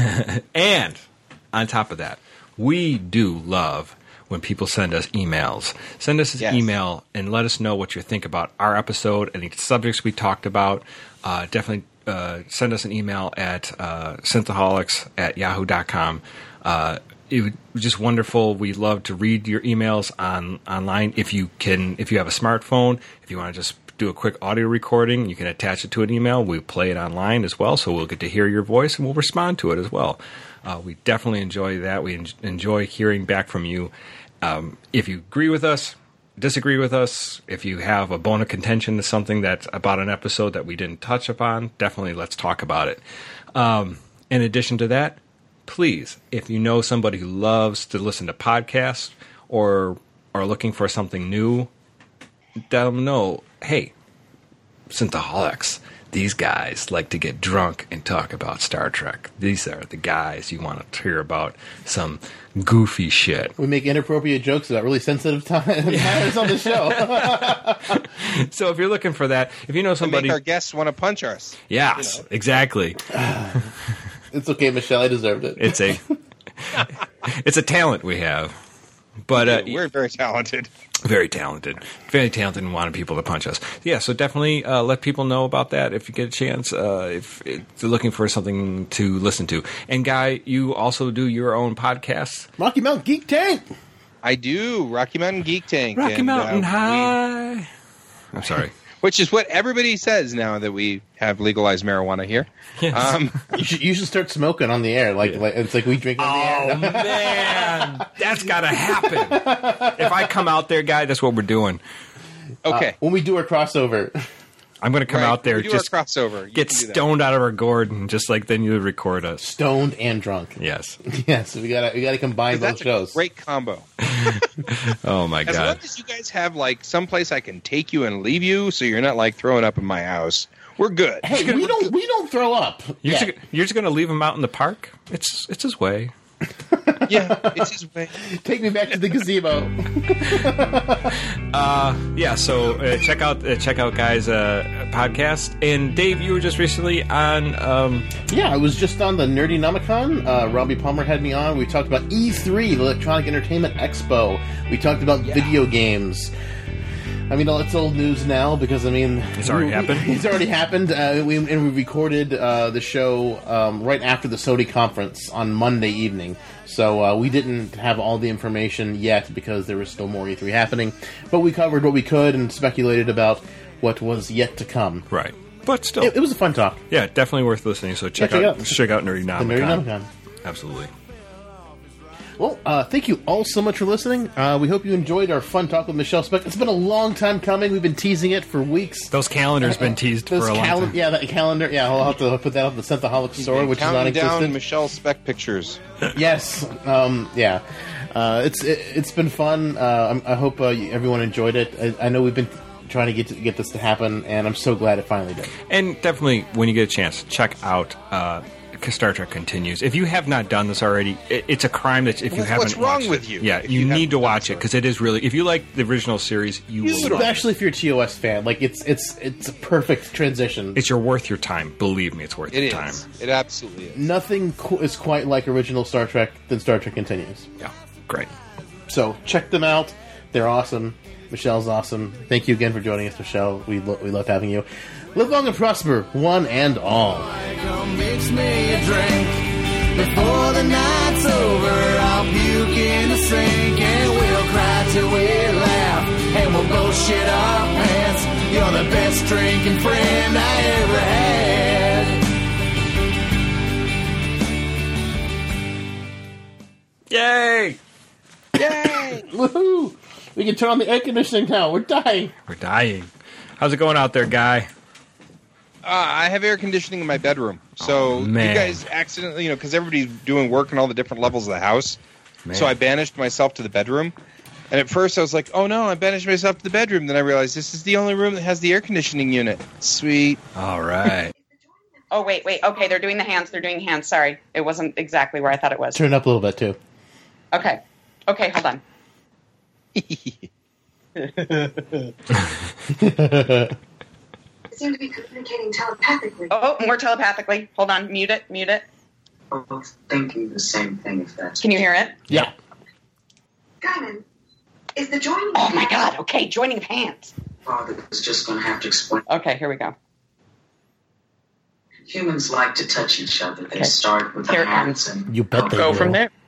And on top of that, we do love when people send us emails. Send us an Yes. email and let us know what you think about our episode, any subjects we talked about. Uh, definitely uh, send us an email at uh, synthaholics at yahoo dot com. Uh, it was just wonderful. We love to read your emails on online. If you can, if you have a smartphone, if you want to just do a quick audio recording, you can attach it to an email. We play it online as well, so we'll get to hear your voice and we'll respond to it as well. Uh, we definitely enjoy that. We en- enjoy hearing back from you. Um, if you agree with us, disagree with us, if you have a bone of contention to something that's about an episode that we didn't touch upon, definitely let's talk about it. Um, in addition to that, please, if you know somebody who loves to listen to podcasts or are looking for something new, let them know, hey, Synthaholics, these guys like to get drunk and talk about Star Trek. These are the guys you want to hear about some goofy shit. We make inappropriate jokes about really sensitive time- matters on the show. So if you're looking for that, if you know To somebody... make our guests want to punch us. Yes, you know. exactly. It's okay, Michelle. I deserved it. It's a it's a talent we have. But uh, We're very talented. very talented. Very talented and wanted people to punch us. Yeah, so definitely uh, let people know about that if you get a chance, uh, if, if they're looking for something to listen to. And Guy, you also do your own podcasts. Rocky Mountain Geek Tank. I do. Rocky Mountain Geek Tank. Rocky and, Mountain uh, High. we- I'm sorry. which is what everybody says now that we have legalized marijuana here. Yes. Um, You should, you should start smoking on the air. Like, like it's like we drink on Oh, the air. man. That's got to happen. If I come out there, Guy, that's what we're doing. okay. When we do our crossover. I'm going to come Right. out there, We do just our crossover. You get can do that. stoned out of our gourd, and just like then you record us. Stoned and drunk. Yes. Yes, we gotta we gotta combine both That's a shows. great combo. Oh, my As God. long as you guys have like someplace I can take you and leave you, so you're not like throwing up in my house, we're good. Hey, we don't we don't throw up. You're Yeah. just, you're just going to leave him out in the park? It's it's his way. Yeah, it's his way. Take me back to the gazebo. Yeah, so uh, check out uh, check out Guy's uh, podcast. And Dave, you were just recently on. Um, Yeah, I was just on the Nerdy Nomicon. Uh, Robbie Palmer had me on. We talked about E three, the Electronic Entertainment Expo. We talked about video games. I mean, it's old news now because, I mean... It's already we- happened? It's already happened. Uh, we, and we recorded uh, the show um, right after the Sony conference on Monday evening. So uh, we didn't have all the information yet because there was still more E three happening. But we covered what we could and speculated about what was yet to come. right, but still, It, it was a fun talk. yeah, definitely worth listening. So check Yeah, check out it out. check out Nerdy The Nerdy Nomicon. Nomicon. Absolutely. Well, uh, thank you all so much for listening. Uh, we hope you enjoyed our fun talk with Michelle Speck. It's been a long time coming. We've been teasing it for weeks. Those calendars been teased Those for a long calen- time. Yeah, that calendar. Yeah, I'll have to put that up the Synthaholic store, which is Counting down non-existent. Michelle Speck pictures. Yes, um, yeah. Uh, it's it, it's been fun. Uh, I'm- I hope uh, everyone enjoyed it. I, I know we've been trying to get to get this to happen, and I'm so glad it finally did. And definitely, when you get a chance, check out uh, Star Trek Continues. If you have not done this already, it, it's a crime that if you What's- haven't what's wrong watched with it, you yeah, if you, you need haven't to done watch this it because it is really. If you like the original series, you will love it. Especially if you're a T O S fan, like it's it's it's a perfect transition. It's your worth your time. Believe me, it's worth It your is. time. It absolutely is. Nothing qu- is quite like original Star Trek than Star Trek Continues. Yeah, great. So check them out. They're awesome. Michelle's awesome. Thank you again for joining us, Michelle. We lo- we love having you. Live long and prosper, one and all. Come mix me a drink before the night's over. I'll puke in the sink and we'll cry till we laugh, and we'll both shit our pants. You're the best drinking friend I ever had. Yay! Yay! Woohoo! We can turn on the air conditioning now. We're dying. We're dying. How's it going out there, Guy? Uh, I have air conditioning in my bedroom, so Oh, man. you guys accidentally, you know, because everybody's doing work in all the different levels of the house. Man. So I banished myself to the bedroom. And at first I was like, oh no, I banished myself to the bedroom. Then I realized this is the only room that has the air conditioning unit. Sweet. All right. Oh, wait, wait. Okay, they're doing the hands. They're doing hands. Sorry. It wasn't exactly where I thought it was. Turn it up a little bit too. Okay. Okay, hold on. Seem to be communicating telepathically. Oh, more telepathically. Hold on. Mute it. Mute it. We're both thinking the same thing, if that's... Can you hear it? Yeah. Gaiman, is the joining... Oh, my God. Okay, joining of hands. Father was just going to have to explain. Okay, here we go. Humans like to touch each other. They Okay. start with Here the it hands comes. and You bet they Go do. from there.